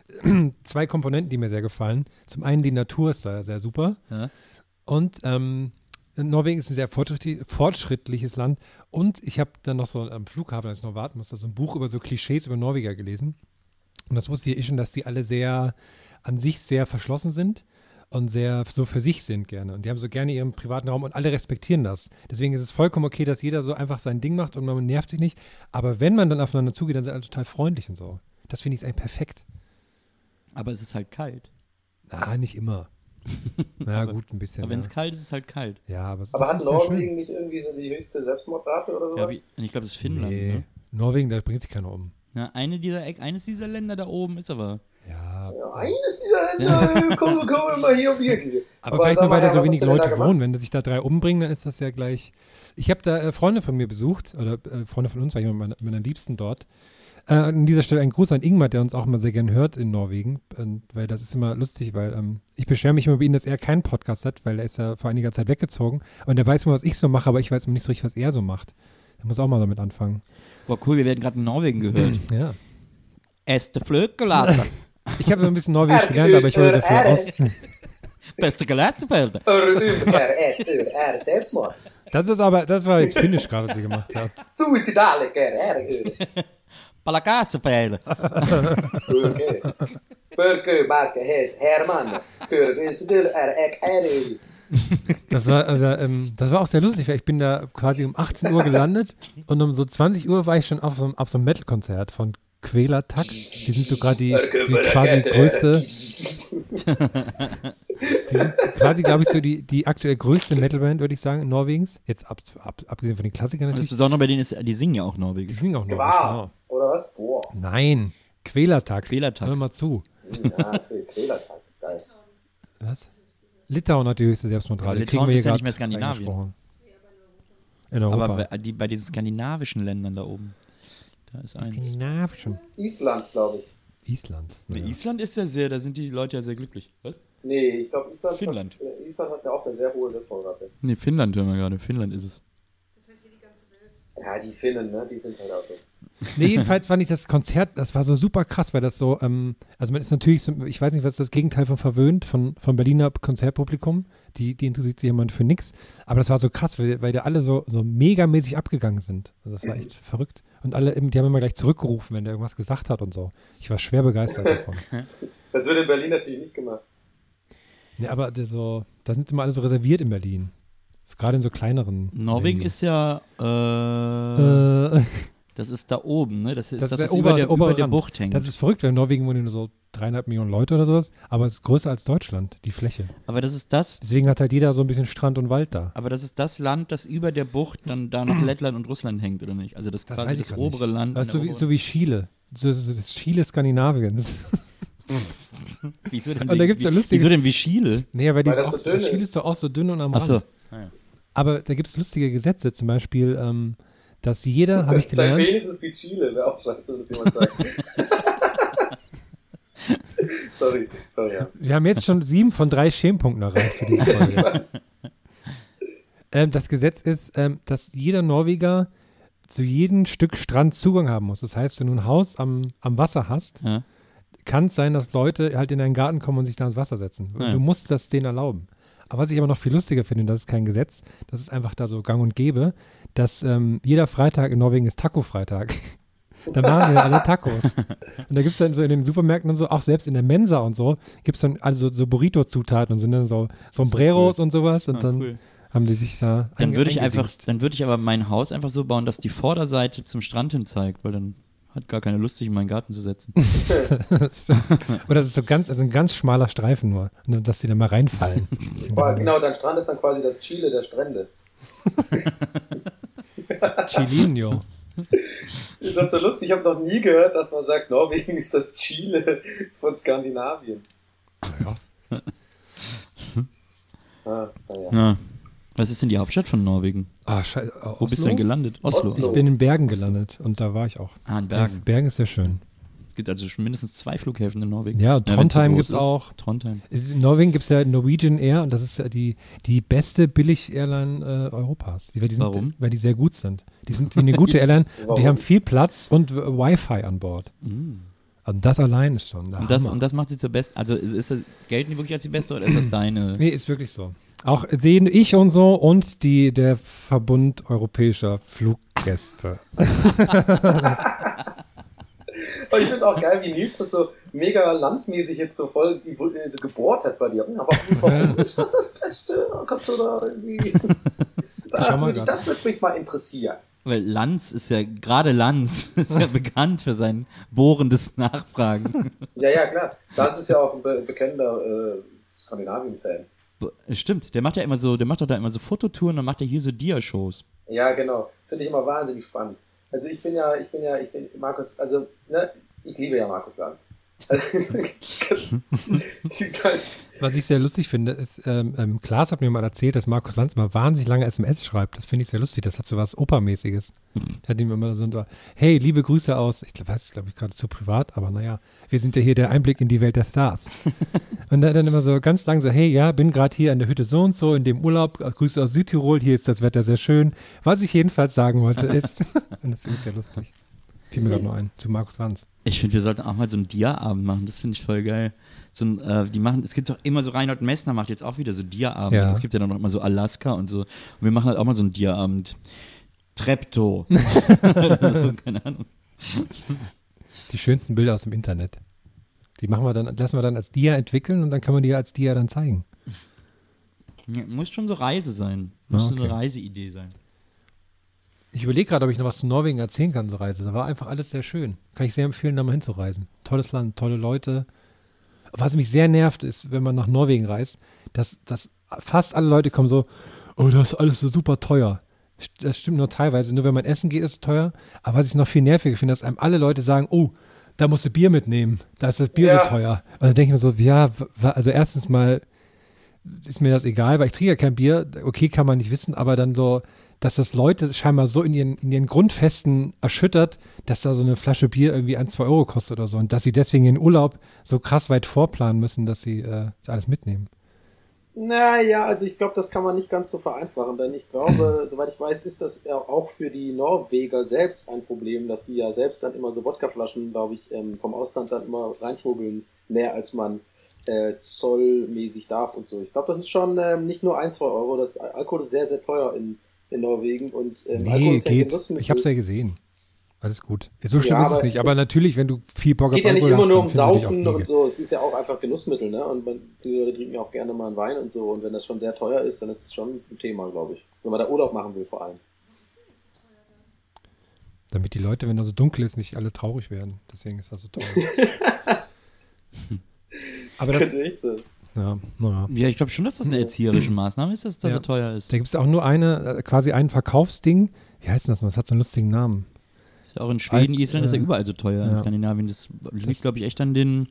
2 Komponenten, die mir sehr gefallen. Zum einen die Natur ist da sehr super Ja? und Norwegen ist ein sehr fortschrittliches Land und ich habe dann noch so am Flughafen, als ich noch warten musste, so ein Buch über so Klischees über Norweger gelesen und das wusste ich schon, dass die alle sehr an sich sehr verschlossen sind und sehr so für sich sind gerne. Und die haben so gerne ihren privaten Raum und alle respektieren das. Deswegen ist es vollkommen okay, dass jeder so einfach sein Ding macht und man nervt sich nicht. Aber wenn man dann aufeinander zugeht, dann sind alle total freundlich und so. Das finde ich eigentlich perfekt. Aber es ist halt kalt. Nicht immer. Na gut, ein bisschen. Aber wenn es Ja, kalt ist, ist es halt kalt. ja aber, Aber hat das ist ja schön. Norwegen nicht irgendwie so die höchste Selbstmordrate oder sowas? Ja, ich glaube, das ist Finnland. Nee, Ne? Norwegen, da bringt sich keiner um. Ja, eines dieser Länder da oben ist aber. Ja, Ja, eines dieser Länder, komm mal hier um die Ecke. aber vielleicht sag nur, weil mal, da so was wenig hast du denn da Leute gemacht? wohnen. Wenn sich da 3 umbringen, dann ist das ja gleich. Ich habe da Freunde von mir besucht, oder Freunde von uns, war ich mit meiner Liebsten dort. An dieser Stelle ein Gruß an Ingmar, der uns auch immer sehr gern hört in Norwegen, weil das ist immer lustig, weil ich beschwere mich immer über ihn, dass er keinen Podcast hat, weil er ist ja vor einiger Zeit weggezogen und er weiß immer, was ich so mache, aber ich weiß immer nicht so richtig, was er so macht. Er muss auch mal damit anfangen. Boah, cool, wir werden gerade in Norwegen gehört. Ja. Este Flöckelater. Ich habe so ein bisschen Norwegisch gelernt, aber ich wollte dafür aus. Beste Gelastenfelder. Selbstmord. Das war jetzt Finnisch gerade, was wir gemacht haben. Suizidale Palakasefelder. Perché Marke Hes Hermann. Das war auch sehr lustig, weil ich bin da quasi um 18 Uhr gelandet und um so 20 Uhr war ich schon auf so einem Metal-Konzert von Quälertag. Die sind so gerade die quasi größte, die sind quasi, glaube ich, so die aktuell größte Metalband, würde ich sagen, Norwegens. Jetzt abgesehen von den Klassikern Und das natürlich. Besondere bei denen ist, die singen ja auch Die Norwegisch. singen auch Norwegisch, Wow. Oder was? Boah. genau. Nein, Quälertag. Quälertag. Hör mal zu. Ja, Quälertag. Geil. Was? Litauen hat die höchste Selbstmordrate. Aber Kriegen Litauen wir ist hier ja nicht gerade mehr Skandinavien. eingesprochen. In Europa. Aber bei diesen skandinavischen Ländern da oben, da ist eins. Skandinavischen. Island, glaube ich. Island. Nee, Ja. Island ist ja sehr, da sind die Leute ja sehr glücklich. Was? Nee, ich glaube Island. Finnland. Island hat ja auch eine sehr hohe Selbstmordrate. Nee, Finnland hören wir gerade. Finnland ist es. Ja, die Finnen, ne? Die sind halt auch so. Nee, jedenfalls fand ich das Konzert, das war so super krass, weil das so, also man ist natürlich so, ich weiß nicht, was ist das Gegenteil von verwöhnt, von Berliner Konzertpublikum, die interessiert sich jemand für nix, aber das war so krass, weil da alle so megamäßig abgegangen sind. Also das war echt verrückt. Und alle, die haben immer gleich zurückgerufen, wenn der irgendwas gesagt hat und so. Ich war schwer begeistert davon. Das wird in Berlin natürlich nicht gemacht. Nee, aber da sind immer alle so reserviert in Berlin. Gerade in so kleineren. Norwegen Venues. ist ja, das ist da oben, ne? Das ist Das das, ist was der über der obere Rand. Bucht hängt. Das ist verrückt, weil in Norwegen wohnen nur so 3,5 Millionen Leute oder sowas, aber es ist größer als Deutschland, die Fläche. Aber das ist das, Deswegen hat halt jeder so ein bisschen Strand und Wald da. aber das ist das Land, das über der Bucht dann da noch Lettland und Russland hängt, oder nicht? Also das, Das quasi weiß ich das grad obere nicht. Land. Weißt du, in der so wie Chile. Das Chile Skandinaviens. Wieso denn Und da gibt's ja lustige- Wieso denn wie Chile? Nee, weil Weil das so dünn Chile ist. ist doch auch so dünn und am Achso. Rand. Aber da gibt es lustige Gesetze, zum Beispiel dass jeder, habe ich Dein gelernt... Penis ist wie Chile, wäre auch scheiße, dass jemand sagt. sorry, ja. Wir haben jetzt schon 7 von 3 Schämpunkten erreicht für diese Folge. Ich weiß. Das Gesetz ist, dass jeder Norweger zu jedem Stück Strand Zugang haben muss. Das heißt, wenn du ein Haus am Wasser hast, Ja. kann es sein, dass Leute halt in deinen Garten kommen und sich da ins Wasser setzen. Ja. Du musst das denen erlauben. Aber was ich aber noch viel lustiger finde, das ist kein Gesetz, das ist einfach da so gang und gäbe, dass jeder Freitag in Norwegen ist Taco-Freitag. Da machen wir alle Tacos. Und da gibt es dann so in den Supermärkten und so, auch selbst in der Mensa und so, gibt es dann also so Burrito-Zutaten und sind dann so Sombreros und sowas und dann Cool. haben die sich da Dann würde eingedingst. ich aber mein Haus einfach so bauen, dass die Vorderseite zum Strand hin zeigt, weil dann hat gar keine Lust, sich in meinen Garten zu setzen. Oder das ist so ganz, also ein ganz schmaler Streifen nur, und dass die dann mal reinfallen. Genau, dein Strand ist dann quasi das Chile der Strände. Chilinho. Das ist so lustig, ich habe noch nie gehört, dass man sagt, Norwegen ist das Chile von Skandinavien. Ja. Ja. Ja. Was ist denn die Hauptstadt von Norwegen? Ah, scheiße. Wo bist du denn gelandet? Oslo. Oslo. Ich bin in Bergen gelandet und da war ich auch. Ah, in Bergen. Bergen ist sehr schön. Es gibt also schon mindestens 2 Flughäfen in Norwegen. Ja, wenn's so Trondheim groß gibt's ist. auch. Trondheim. In Norwegen gibt es ja Norwegian Air und das ist ja die beste Billig-Airline Europas. Warum? Weil die sehr gut sind. Die sind wie eine gute Airline und die Warum? haben viel Platz und Wi-Fi an Bord. Mm. Also das allein ist schon der Und das Hammer. macht sie zur besten. Also gelten die wirklich als die beste oder ist das deine? Nee, ist wirklich so. Auch sehen ich und so und der Verbund europäischer Fluggäste. Und ich finde auch geil, wie Nils das so mega landsmäßig jetzt so voll so gebohrt hat bei dir. Ja, warum ist das Beste? Kannst du da irgendwie... Das würde mich mal interessieren. Weil Lanz ist ja bekannt für sein bohrendes Nachfragen. Ja, klar. Lanz ist ja auch ein bekannter Skandinavien-Fan. Stimmt, der macht doch da immer so Fototouren und macht ja hier so Dia-Shows. Ja, genau. Finde ich immer wahnsinnig spannend. Also ich bin Markus, also, ne, ich liebe ja Markus Lanz. Also, Was ich sehr lustig finde, ist, Klaas hat mir mal erzählt, dass Markus Lanz mal wahnsinnig lange SMS schreibt. Das finde ich sehr lustig. Das hat so was Opermäßiges. Hat ihm immer so ein, hey, liebe Grüße aus, ich weiß, glaube ich, gerade zu privat, aber naja, wir sind ja hier der Einblick in die Welt der Stars. Und dann immer so ganz lang so, hey, ja, bin gerade hier an der Hütte so und so in dem Urlaub, Grüße aus Südtirol, hier ist das Wetter sehr schön. Was ich jedenfalls sagen wollte ist, und das finde ich sehr lustig. Fiel mir gerade noch ein, zu Markus Lanz. Ich finde, wir sollten auch mal so einen Dia-Abend machen, das finde ich voll geil. Es gibt doch immer so, Reinhold Messner macht jetzt auch wieder so Dia-Abend. Ja. Es gibt ja dann noch mal so Alaska und so. Und wir machen halt auch mal so einen Dia-Abend. Treptow. Oder so, keine Ahnung. Die schönsten Bilder aus dem Internet. Die lassen wir dann als Dia entwickeln und dann kann man die ja als Dia dann zeigen. Ja, muss schon so Reise sein. Muss so okay. eine Reiseidee sein. Ich überlege gerade, ob ich noch was zu Norwegen erzählen kann, so Reise. Da war einfach alles sehr schön. Kann ich sehr empfehlen, da mal hinzureisen. Tolles Land, tolle Leute. Was mich sehr nervt, ist, wenn man nach Norwegen reist, dass fast alle Leute kommen so, oh, das ist alles so super teuer. Das stimmt nur teilweise. Nur wenn man essen geht, ist es teuer. Aber was ich noch viel nerviger finde, dass einem alle Leute sagen, oh, da musst du Bier mitnehmen. Da ist das Bier so teuer. Und dann denke ich mir so, ja, also erstens mal ist mir das egal, weil ich trinke ja kein Bier. Okay, kann man nicht wissen, aber dann so, dass das Leute scheinbar so in ihren Grundfesten erschüttert, dass da so eine Flasche Bier irgendwie 1, 2 Euro kostet oder so und dass sie deswegen den Urlaub so krass weit vorplanen müssen, dass sie alles mitnehmen. Naja, also ich glaube, das kann man nicht ganz so vereinfachen, denn ich glaube, soweit ich weiß, ist das ja auch für die Norweger selbst ein Problem, dass die ja selbst dann immer so Wodkaflaschen, glaube ich, vom Ausland dann immer reinschmuggeln, mehr als man zollmäßig darf und so. Ich glaube, das ist schon nicht nur 1, 2 Euro, das Alkohol ist sehr, sehr teuer in Norwegen und Alkohol Nee, ist ja geht. Genussmittel. Ich habe es ja gesehen. Alles gut. So schlimm Ja, ist es aber nicht. Aber natürlich, wenn du viel Bock Es geht ja auf nicht Alkohol immer nur um hast, dann findest du Saufen dich auf und Wege. so, es ist ja auch einfach Genussmittel, ne? Und viele Leute trinken ja auch gerne mal einen Wein und so. Und wenn das schon sehr teuer ist, dann ist das schon ein Thema, glaube ich. Wenn man da Urlaub machen will, vor allem. Damit die Leute, wenn da so dunkel ist, nicht alle traurig werden. Deswegen ist das so teuer. Aber das, könnte echt sein. ja, naja. Ja, ich glaube schon, dass das eine erzieherische Maßnahme ist, dass das Ja. so teuer ist. Da gibt es auch nur quasi ein Verkaufsding. Wie heißt denn das noch? Das hat so einen lustigen Namen. Ist ja auch in Schweden, Island ist ja ja. überall so teuer. Ja. In Skandinavien, das liegt, glaube ich, echt an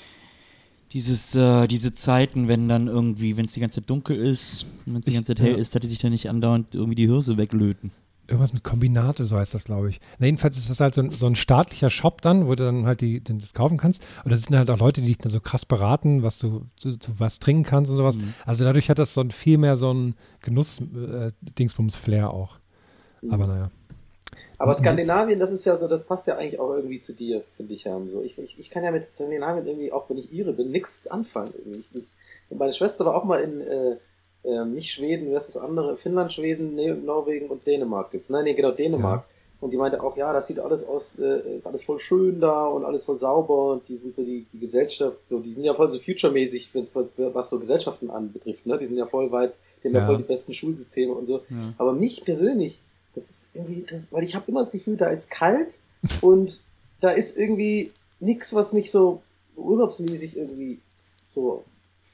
diese Zeiten, wenn dann irgendwie, wenn es die ganze Zeit dunkel ist, wenn es die ganze Zeit hell ist, dass die sich dann nicht andauernd irgendwie die Hirse weglöten. irgendwas mit Kombinate, so heißt das, glaube ich. Na, jedenfalls ist das halt so ein staatlicher Shop dann, wo du dann halt das kaufen kannst. Und das sind halt auch Leute, die dich dann so krass beraten, was du was trinken kannst und sowas. Also dadurch hat das viel mehr so ein Genuss-Dingsbums-Flair auch. Aber naja. Aber Skandinavien, das ist ja so, das passt ja eigentlich auch irgendwie zu dir, finde ich, Herm. So, ich kann ja mit Skandinavien irgendwie, auch wenn ich Ire bin, nichts anfangen. Irgendwie. Meine Schwester war auch mal in, nicht Schweden, wer ist das andere? Finnland, Schweden, Norwegen und Dänemark gibt's. Nein, genau, Dänemark. Ja. Und die meinte auch, ja, das sieht alles aus, ist alles voll schön da und alles voll sauber und die sind so die Gesellschaft, so, die sind ja voll so future-mäßig, was so Gesellschaften anbetrifft, ne? Die sind ja voll weit, die haben ja voll die besten Schulsysteme und so. Ja. Aber mich persönlich, das ist irgendwie, weil ich habe immer das Gefühl, da ist kalt und da ist irgendwie nichts, was mich so urlaubsmäßig irgendwie so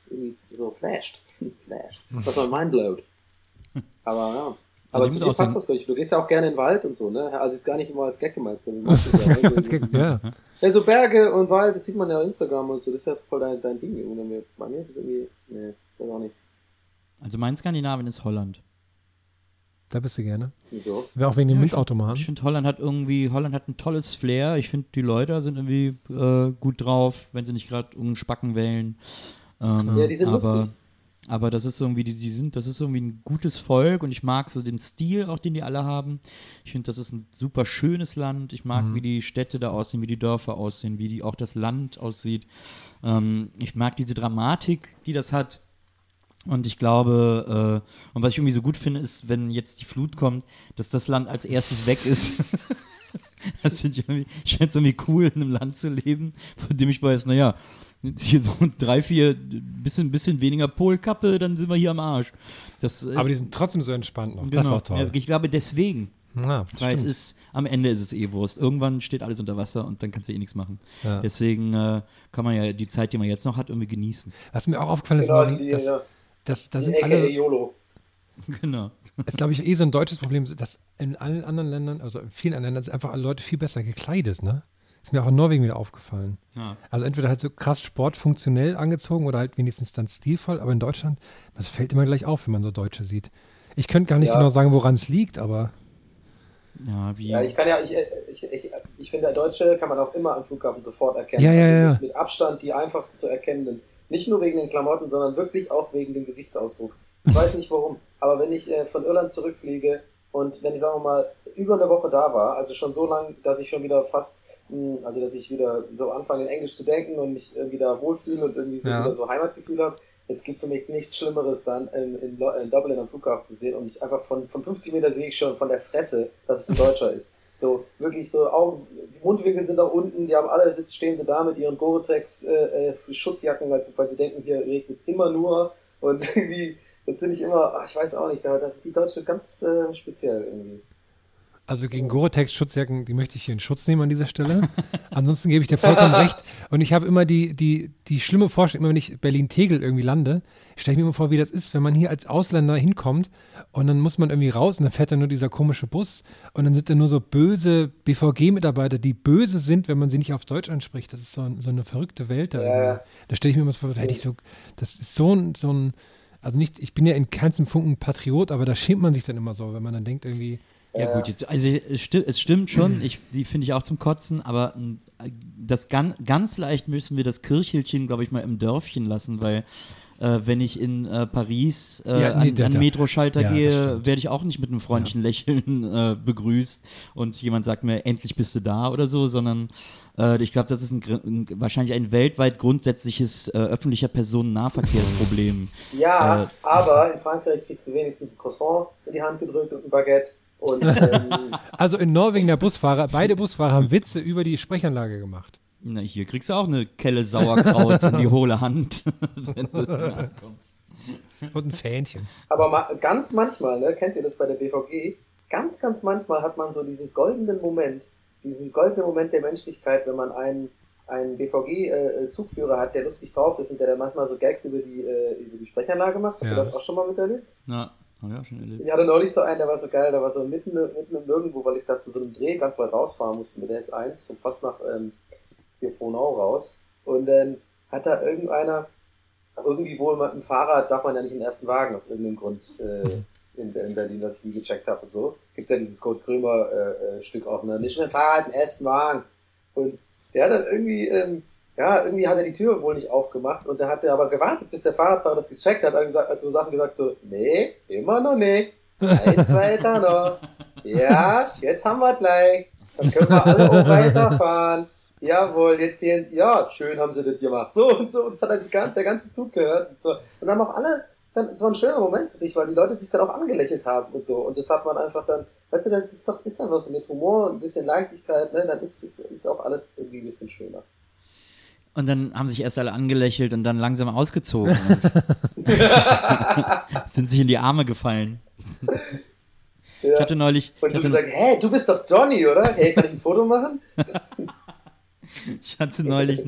flasht, was mein Mind blowt. Aber ja. Aber zu dir passt das gar nicht. Du gehst ja auch gerne in den Wald und so, ne? Also ist gar nicht immer als Gag gemeint, sondern ja. Ja, so Berge und Wald, das sieht man ja auf Instagram und so, das ist ja voll dein Ding. Irgendwie. Bei mir ist es irgendwie, nee, das auch nicht. Also mein Skandinavien ist Holland. Da bist du gerne. Wieso? Wäre auch wegen dem Milchautomaten. Ich finde, Holland hat ein tolles Flair. Ich finde, die Leute sind irgendwie gut drauf, wenn sie nicht gerade Spacken wählen. Ja, die sind lustig. Aber das ist irgendwie, das ist irgendwie ein gutes Volk und ich mag so den Stil auch, den die alle haben. Ich finde, das ist ein super schönes Land. Ich mag, wie die Städte da aussehen, wie die Dörfer aussehen, wie auch das Land aussieht. Ich mag diese Dramatik, die das hat. Und ich glaube, und was ich irgendwie so gut finde, ist, wenn jetzt die Flut kommt, dass das Land als erstes weg ist. Das finde ich es irgendwie cool, in einem Land zu leben, von dem ich weiß, naja, jetzt hier so 3-4, bisschen weniger Polkappe, dann sind wir hier am Arsch. Aber die sind trotzdem so entspannt noch. Genau. Das ist auch toll. Ja, ich glaube deswegen. Ja, weil am Ende ist es eh Wurst. Irgendwann steht alles unter Wasser und dann kannst du eh nichts machen. Ja. Deswegen kann man ja die Zeit, die man jetzt noch hat, irgendwie genießen. Was mir auch aufgefallen ist, das sind alle YOLO. Genau. Das ist, glaube ich, so ein deutsches Problem, dass in allen anderen Ländern, also in vielen anderen Ländern, sind einfach alle Leute viel besser gekleidet, ne? Ist mir auch in Norwegen wieder aufgefallen. Ja. Also entweder halt so krass sportfunktionell angezogen oder halt wenigstens dann stilvoll, aber in Deutschland, das fällt immer gleich auf, wenn man so Deutsche sieht. Ich könnte gar nicht genau sagen, woran es liegt, aber... Ich finde, Deutsche kann man auch immer am Flughafen sofort erkennen. Ja. Mit Abstand die einfachsten zu erkennenden. Nicht nur wegen den Klamotten, sondern wirklich auch wegen dem Gesichtsausdruck. Ich weiß nicht warum, aber wenn ich von Irland zurückfliege und wenn ich, sagen wir mal, über eine Woche da war, also schon so lang, dass ich schon wieder dass ich wieder so anfange in Englisch zu denken und mich wieder wohlfühle und irgendwie wieder so Heimatgefühl habe. Es gibt für mich nichts Schlimmeres, dann in Dublin am Flughafen zu sehen und ich einfach von 50 Meter sehe ich schon von der Fresse, dass es ein Deutscher ist. So, wirklich so, die Mundwinkel sind auch unten, die haben alle, stehen sie da mit ihren Gore-Tex Schutzjacken, weil sie denken, hier regnet es immer nur und irgendwie, das finde ich immer, ich weiß auch nicht, da sind die Deutschen ganz speziell irgendwie. Also gegen Gore-Tex-Schutzjacken, die möchte ich hier in Schutz nehmen an dieser Stelle. Ansonsten gebe ich dir vollkommen recht. Und ich habe immer die schlimme Vorstellung, immer wenn ich Berlin-Tegel irgendwie lande, stelle ich mir immer vor, wie das ist, wenn man hier als Ausländer hinkommt und dann muss man irgendwie raus und dann fährt da nur dieser komische Bus und dann sind da nur so böse BVG-Mitarbeiter, die böse sind, wenn man sie nicht auf Deutsch anspricht. Das ist so eine verrückte Welt da. Ja. Da stelle ich mir immer vor, das ist so ein, also nicht, ich bin ja in keinem Funken Patriot, aber da schämt man sich dann immer so, wenn man dann denkt irgendwie, ja gut, also es stimmt schon, die finde ich auch zum Kotzen, aber das ganz leicht müssen wir das Kirchelchen, glaube ich, mal im Dörfchen lassen, weil wenn ich in Paris an den Metroschalter gehe, werde ich auch nicht mit einem freundlichen Lächeln begrüßt und jemand sagt mir, endlich bist du da oder so, sondern ich glaube, das ist wahrscheinlich ein weltweit grundsätzliches öffentlicher Personennahverkehrsproblem. Ja, aber in Frankreich kriegst du wenigstens ein Croissant in die Hand gedrückt und ein Baguette. Und, also in Norwegen beide Busfahrer haben Witze über die Sprechanlage gemacht. Na, hier kriegst du auch eine Kelle Sauerkraut in die hohle Hand, wenn du ankommst. Und ein Fähnchen. Aber ganz manchmal, ne, kennt ihr das bei der BVG? Ganz manchmal hat man so diesen goldenen Moment der Menschlichkeit, wenn man einen BVG-Zugführer hat, der lustig drauf ist und der dann manchmal so Gags über die Sprechanlage macht. Habt ihr das auch schon mal miterlebt? Ja. Ja, schon erlebt. Ich hatte neulich so einen, der war so geil, der war so mitten im Nirgendwo, weil ich da zu so einem Dreh ganz weit rausfahren musste mit der S1, so fast nach hier Frohnau raus. Und dann hat da irgendwie wohl mit dem Fahrrad, darf man ja nicht im ersten Wagen aus irgendeinem Grund, in Berlin, das ich nie gecheckt habe und so. Gibt's ja dieses Kurt Krömer Stück auch, ne? Nicht mehr Fahrrad, Essen-Wagen. Und der hat dann irgendwie, irgendwie hat er die Tür wohl nicht aufgemacht und da hat er aber gewartet, bis der Fahrradfahrer das gecheckt hat, hat so Sachen gesagt, so, nee, immer noch nicht. Eins weiter noch. Ja, jetzt haben wir gleich. Dann können wir alle auch weiterfahren. Jawohl, jetzt hier, ja, schön haben sie das gemacht. So und so, und das hat halt der ganze Zug gehört und so. Und dann auch alle, es war ein schöner Moment für sich, weil die Leute sich dann auch angelächelt haben und so. Und das hat man einfach dann, weißt du, das ist einfach so mit Humor und ein bisschen Leichtigkeit, ne, dann ist auch alles irgendwie ein bisschen schöner. Und dann haben sich erst alle angelächelt und dann langsam ausgezogen und sind sich in die Arme gefallen. Ja. Ich hatte neulich... Und du gesagt, hey, du bist doch Donny, oder? Hey, kann ich ein Foto machen? Ich hatte neulich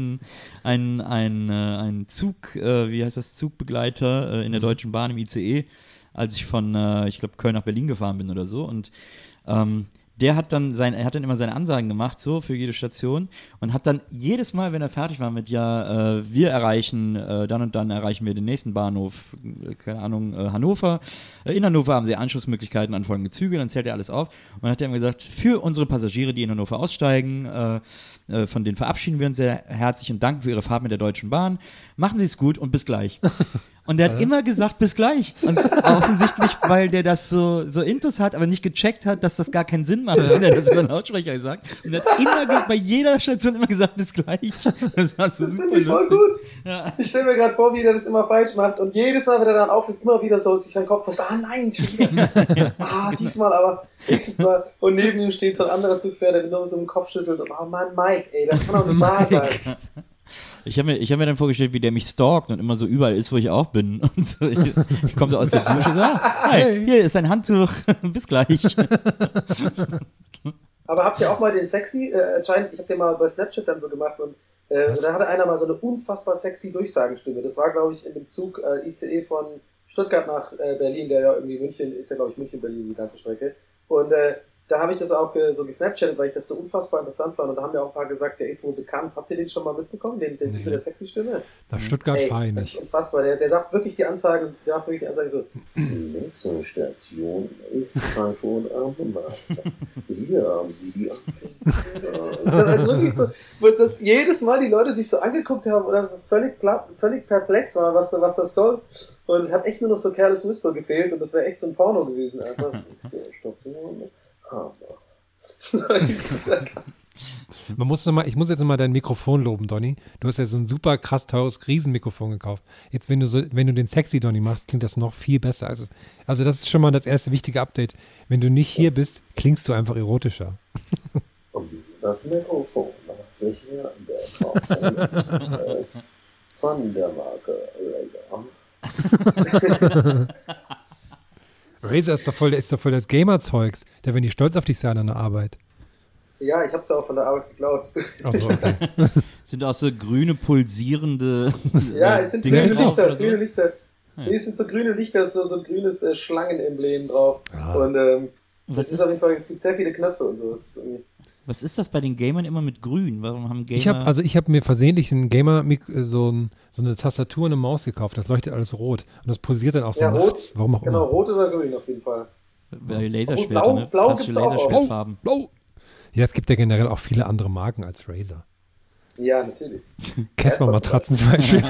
einen Zug, wie heißt das, Zugbegleiter in der Deutschen Bahn im ICE, als ich von, ich glaube, Köln nach Berlin gefahren bin oder so. Und er hat dann immer seine Ansagen gemacht, so für jede Station, und hat dann jedes Mal, wenn er fertig war mit, wir erreichen, dann und dann erreichen wir den nächsten Bahnhof, keine Ahnung, Hannover. In Hannover haben sie Anschlussmöglichkeiten an folgende Züge, dann zählt er alles auf. Und dann hat er immer gesagt, für unsere Passagiere, die in Hannover aussteigen, von denen verabschieden wir uns sehr herzlich und danken für Ihre Fahrt mit der Deutschen Bahn. Machen Sie es gut und bis gleich. Und er hat immer gesagt, bis gleich. Und offensichtlich, weil der das so intus hat, aber nicht gecheckt hat, dass das gar keinen Sinn macht, wenn er das über den Lautsprecher gesagt. Und er hat immer bei jeder Station immer gesagt, bis gleich. Das war so super lustig. Voll gut. Ja. Ich stelle mir gerade vor, wie der das immer falsch macht und jedes Mal, wenn er dann aufhört, immer wieder so sich sein Kopf fast, nein, schon wieder. Diesmal aber, nächstes Mal. Und neben ihm steht so ein anderer Zugpferd, der nur so im Kopf schüttelt und, oh Mann, Mike, ey, das kann doch nicht wahr sein. Ich hab mir dann vorgestellt, wie der mich stalkt und immer so überall ist, wo ich auch bin. Und so, ich komme so aus der Dusche und sage, hi, hier ist ein Handtuch, bis gleich. Aber habt ihr auch mal den sexy, anscheinend, ich hab den mal bei Snapchat dann so gemacht und da hatte einer mal so eine unfassbar sexy Durchsagenstimme. Das war, glaube ich, in dem Zug ICE von Stuttgart nach Berlin, der ja irgendwie München, ist ja, glaube ich, München-Berlin, die ganze Strecke. Und da habe ich das auch so gesnapchattet, weil ich das so unfassbar interessant fand. Und da haben mir auch ein paar gesagt, der ist wohl bekannt. Habt ihr den schon mal mitbekommen, den Typ mit der sexy Stimme? Nach Stuttgart fein. Das ist unfassbar. Der sagt wirklich die Ansage, so, die nächste Station ist Frankfurt am Main. Hier haben Sie die Also wirklich so, dass jedes Mal die Leute sich so angeguckt haben oder so völlig perplex waren, was das soll. Und es hat echt nur noch so Careless Whisper gefehlt und das wäre echt so ein Porno gewesen. Einfach, nächste Station. Ich muss jetzt nochmal dein Mikrofon loben, Donny. Du hast ja so ein super krass teures Riesenmikrofon gekauft. Jetzt, wenn du den sexy Donny machst, klingt das noch viel besser. Also das ist schon mal das erste wichtige Update. Wenn du nicht hier bist, klingst du einfach erotischer. Das Mikrofon, das ich mir der ist von der Marke Razer. Razer ist doch voll das Gamer-Zeugs. Da werden die stolz auf dich sein an der Arbeit. Ja, ich hab's ja auch von der Arbeit geklaut. Ach so, okay. Sind auch so grüne, pulsierende ja, es sind Dinge grüne drauf Lichter, oder grüne sowas? Lichter. Ja. Nee, es sind so grüne Lichter, so ein grünes Schlangenemblem drauf. Ja. Und Was das ist auf jeden Fall, es gibt sehr viele Knöpfe und so. Was ist das bei den Gamern immer mit grün? Warum haben Gamer... Ich habe mir versehentlich einen Gamer so eine Tastatur und eine Maus gekauft. Das leuchtet alles rot. Und das pulsiert dann auch so Ja, nachts. rot. Warum auch Genau, immer. rot oder grün auf jeden Fall. Laserschwerter, ne? Blau Klassische gibt's auch. Laserschwertfarben. Blau. Ja, es gibt ja generell auch viele andere Marken als Razer. Ja, natürlich. Casper-Matratzen zum Beispiel.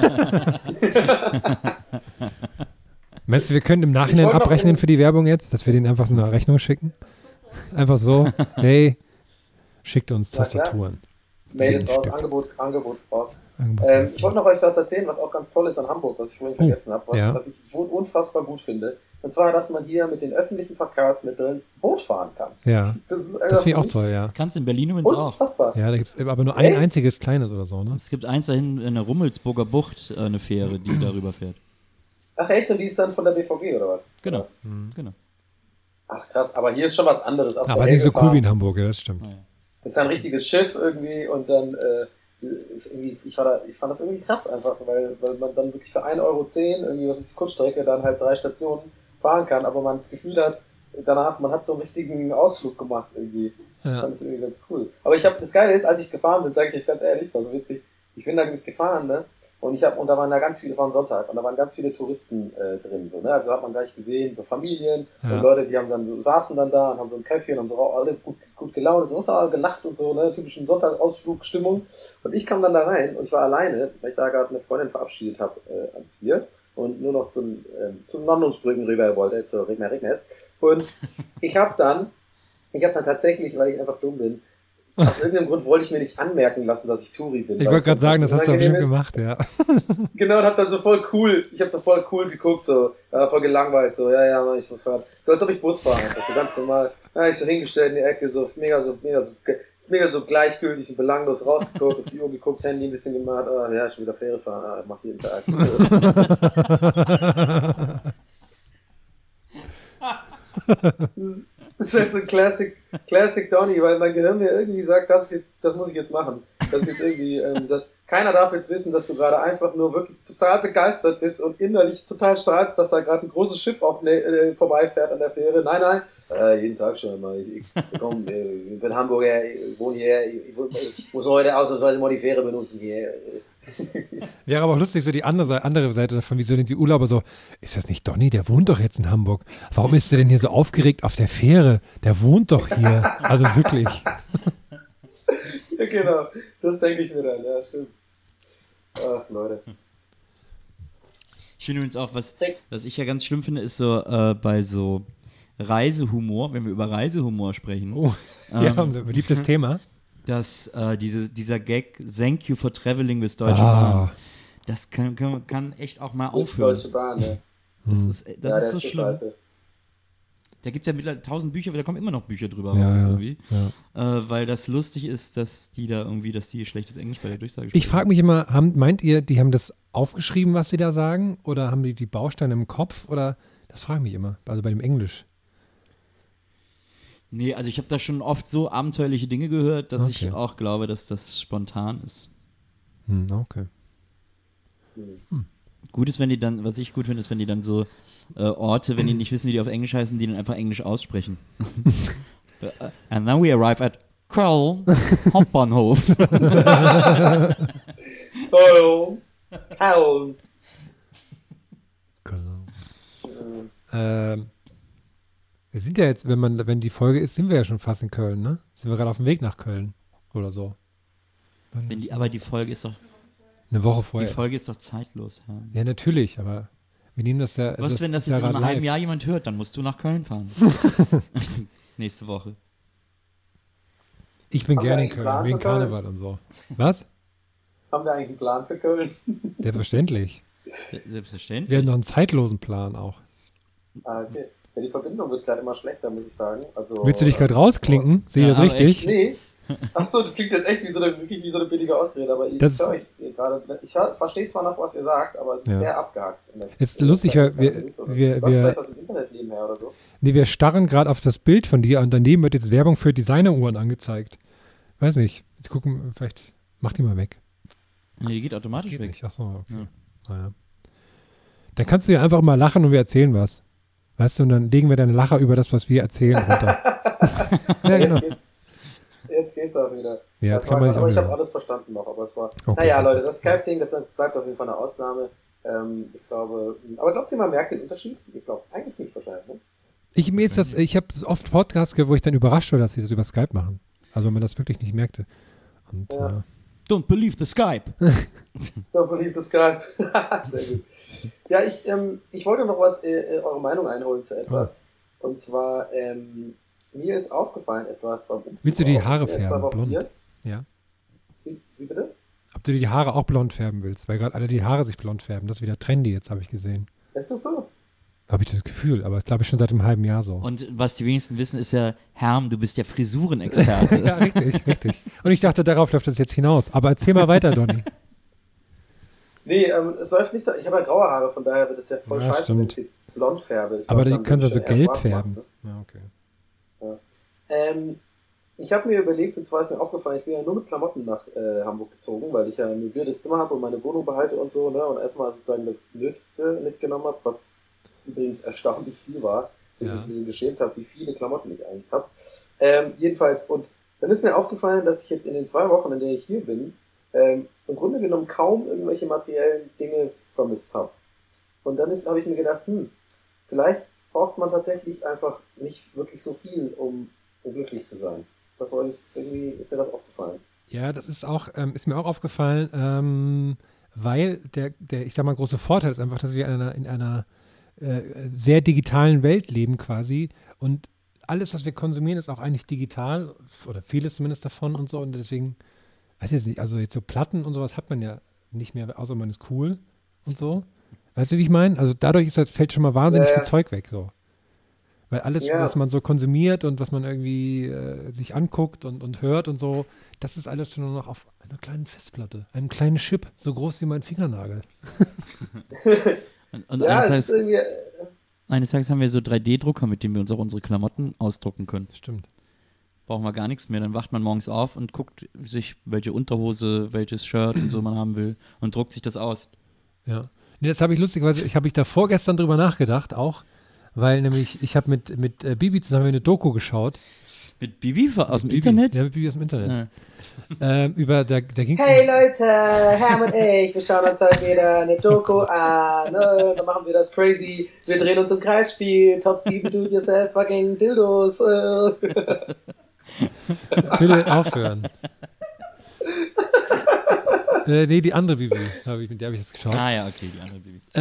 Meinst du, wir können im Nachhinein abrechnen für die Werbung jetzt, dass wir denen einfach so eine Rechnung schicken? Einfach so, hey, schickt uns Tastaturen. Mail ist raus, Angebot raus. Ich wollte noch euch was erzählen, was auch ganz toll ist an Hamburg, was ich vorhin vergessen habe, was ich unfassbar gut finde. Und zwar, dass man hier mit den öffentlichen Verkehrsmitteln Boot fahren kann. Ja, das finde ich auch toll, ja. Das kannst du in Berlin übrigens auch. Unfassbar. Ja, da gibt es aber nur ein einziges kleines oder so, ne? Es gibt eins dahin in der Rummelsburger Bucht, eine Fähre, die darüber fährt. Ach echt? Und die ist dann von der BVG oder was? Genau, genau. Ach krass, aber hier ist schon was anderes. Auf Aber der nicht so Elbe cool wie in fahren. Hamburg, ja, das stimmt. Das ist ein richtiges Schiff irgendwie und dann ich fand das irgendwie krass einfach, weil man dann wirklich für 1,10 Euro irgendwie, was ist die Kurzstrecke, dann halt 3 Stationen fahren kann, aber man das Gefühl hat, danach, man hat so einen richtigen Ausflug gemacht irgendwie. Das fand ich irgendwie ganz cool. Aber das Geile ist, als ich gefahren bin, sage ich euch ganz ehrlich, das war so witzig, ich bin da gefahren, ne? Und da waren da ganz viele, es war ein Sonntag, und da waren ganz viele Touristen drin. So, ne? Also hat man gleich gesehen, so Familien und Leute, die haben dann so, saßen dann da und haben so ein Käffchen und haben so alle gut gelaunt und gelacht und so, ne? Typischen Sonntagausflugstimmung. Und ich kam dann da rein und ich war alleine, weil ich da gerade eine Freundin verabschiedet habe hier und nur noch zum Nonnungsbrücken rüber wollte, zur Regner-Regners. Und ich habe dann tatsächlich, weil ich einfach dumm bin, aus irgendeinem Grund wollte ich mir nicht anmerken lassen, dass ich Touri bin. Ich wollte gerade sagen, das hast du bestimmt gemacht, ja. Genau, und hab dann so voll cool, ich habe so voll cool geguckt, so, voll gelangweilt, so, ja, Mann, ich muss fahren. So, als ob ich Bus fahren muss, so ganz normal. Ja, ich so hingestellt in die Ecke, so mega so gleichgültig und belanglos rausgeguckt, auf die Uhr geguckt, Handy ein bisschen gemacht, ja, schon wieder Fähre fahren, mach jeden Tag. So. Das ist halt so ein Classic Donny, weil mein Gehirn mir irgendwie sagt, das muss ich jetzt machen. Das ist jetzt irgendwie, keiner darf jetzt wissen, dass du gerade einfach nur wirklich total begeistert bist und innerlich total strahlst, dass da gerade ein großes Schiff auch vorbeifährt an der Fähre. Nein, jeden Tag schon immer. Ich bin Hamburger, ich wohne hier, ich muss heute ausnahmsweise mal die Fähre benutzen hier. Wäre aber auch lustig, so die andere Seite davon, wieso denn die Urlauber so, ist das nicht Donny, der wohnt doch jetzt in Hamburg. Warum ist der denn hier so aufgeregt auf der Fähre? Der wohnt doch hier. Also wirklich. Ja, genau, das denke ich mir dann, ja, stimmt. Ach, Leute. Ich finde übrigens auch, was ich ja ganz schlimm finde, ist so bei so Reisehumor, wenn wir über Reisehumor sprechen. Oh, ja, unser beliebtes Thema. Dass dieser Gag, thank you for traveling with Deutsche Bahn, das kann echt auch mal aufhören. Deutsche Bahn, ne? Das ist so schlimm. Scheiße. Da gibt es ja mittlerweile 1000 Bücher, aber da kommen immer noch Bücher drüber raus irgendwie. Ja. Weil das lustig ist, dass die schlechtes Englisch bei der Durchsage sprechen. Ich frage mich immer, meint ihr, die haben das aufgeschrieben, was sie da sagen? Oder haben die Bausteine im Kopf? Oder, das frage ich mich immer, also bei dem Englisch. Nee, also ich habe da schon oft so abenteuerliche Dinge gehört, dass ich auch glaube, dass das spontan ist. Okay. Gut ist, wenn die dann, was ich gut finde, ist, wenn die dann so Orte, wenn die nicht wissen, wie die auf Englisch heißen, die dann einfach Englisch aussprechen. And then we arrive at Köln Hauptbahnhof. Köln. Wir sind ja jetzt, wenn die Folge ist, sind wir ja schon fast in Köln, ne? Sind wir gerade auf dem Weg nach Köln oder so. Aber die Folge ist doch eine Woche vorher. Die Folge ist doch zeitlos. Ja, natürlich, aber wir nehmen das ja. Was, wenn das jetzt in einem halben Jahr jemand hört, dann musst du nach Köln fahren. Nächste Woche. Ich bin gerne in Köln, wegen Karneval und so. Was? Haben wir eigentlich einen Plan für Köln? Selbstverständlich. Selbstverständlich. Wir haben noch einen zeitlosen Plan auch. Okay. Ja, die Verbindung wird gerade immer schlechter, muss ich sagen. Also, willst du dich gerade rausklinken? Sehe ich das richtig? Nee. Achso, das klingt jetzt echt wie so eine billige Ausrede, aber ich verstehe zwar noch, was ihr sagt, aber es ist sehr abgehakt. Es ist lustig, weil wir vielleicht was im Internet nebenher oder so. Nee, wir starren gerade auf das Bild von dir und daneben wird jetzt Werbung für Designeruhren angezeigt. Weiß nicht. Jetzt gucken, vielleicht mach die mal weg. Nee, die geht automatisch weg. Nicht. Achso, okay. Ja. Ja. Dann kannst du ja einfach mal lachen und wir erzählen was. Weißt du, und dann legen wir deine Lacher über das, was wir erzählen, runter. Ja, genau. Jetzt geht's auch wieder. Ja, jetzt kann man nicht aber ich habe alles verstanden noch, aber es war. Okay, naja, Leute, das Skype-Ding, das bleibt auf jeden Fall eine Ausnahme. Ich glaube, aber glaubt ihr, man merkt den Unterschied? Ich glaube, eigentlich nicht wahrscheinlich, ne? Ich habe oft Podcasts gehört, wo ich dann überrascht war, dass sie das über Skype machen. Also wenn man das wirklich nicht merkte. Und, Don't believe the Skype. Don't believe the Skype. Sehr gut. Ja, ich wollte noch eure Meinung einholen zu etwas. Und zwar, mir ist aufgefallen etwas beim Umzug. Willst du die Haare färben? Blond? Ja. Wie bitte? Ob du die Haare auch blond färben willst, weil gerade alle die Haare sich blond färben. Das ist wieder trendy jetzt, habe ich gesehen. Ist das so? Habe ich das Gefühl, aber das glaube ich schon seit einem halben Jahr so. Und was die wenigsten wissen, ist ja, Herm, du bist ja Frisurenexperte. Ja, richtig. Und ich dachte, darauf läuft das jetzt hinaus. Aber erzähl mal weiter, Donny. Nee, es läuft nicht, ich habe ja graue Haare, von daher wird es ja voll scheiße, stimmt. wenn ich jetzt blond färbe. Aber die können sie so gelb färben. Machen, ne? Ja, okay. Ja. Ich habe mir überlegt, und zwar ist mir aufgefallen, ich bin ja nur mit Klamotten nach Hamburg gezogen, weil ich ja ein möbliertes Zimmer habe und meine Wohnung behalte und so, ne? Und erstmal sozusagen das Nötigste mitgenommen habe, was übrigens erstaunlich viel war, wo ich mich ein bisschen geschämt habe, wie viele Klamotten ich eigentlich habe. Jedenfalls, und dann ist mir aufgefallen, dass ich jetzt in den 2 Wochen, in denen ich hier bin, im Grunde genommen kaum irgendwelche materiellen Dinge vermisst habe. Und dann habe ich mir gedacht, vielleicht braucht man tatsächlich einfach nicht wirklich so viel, um glücklich zu sein. Das war irgendwie, ist mir das aufgefallen. Ja, das ist mir auch aufgefallen, weil der, ich sag mal, große Vorteil ist einfach, dass wir in einer sehr digitalen Welt leben quasi und alles, was wir konsumieren, ist auch eigentlich digital oder vieles zumindest davon und so und deswegen, weiß ich jetzt nicht, also jetzt so Platten und sowas hat man ja nicht mehr, außer man ist cool und so. Weißt du, wie ich meine? Also dadurch fällt schon mal wahnsinnig viel Zeug weg, so. Weil alles, was man so konsumiert und was man irgendwie sich anguckt und hört und so, das ist alles schon nur noch auf einer kleinen Festplatte, einem kleinen Chip, so groß wie mein Fingernagel. und ja, es ist irgendwie... Eines Tages haben wir so 3D-Drucker, mit denen wir uns auch unsere Klamotten ausdrucken können. Stimmt. Brauchen wir gar nichts mehr. Dann wacht man morgens auf und guckt sich, welche Unterhose, welches Shirt und so man haben will und druckt sich das aus. Ja. Nee, das habe ich lustigerweise, habe ich da vorgestern drüber nachgedacht auch, weil nämlich ich habe mit Bibi zusammen eine Doku geschaut. Mit Bibi aus dem Internet? Ja, mit Bibi aus dem Internet. Ja. Da ging's Hey Leute, Herr und ich, wir schauen uns heute wieder eine Doku an. Dann machen wir das crazy. Wir drehen uns im Kreisspiel. Top 7 Do-it-yourself fucking Dildos. Bitte aufhören. Nee, die andere Bibi, mit der habe ich das geschaut. Ah ja, okay, die andere Bibi.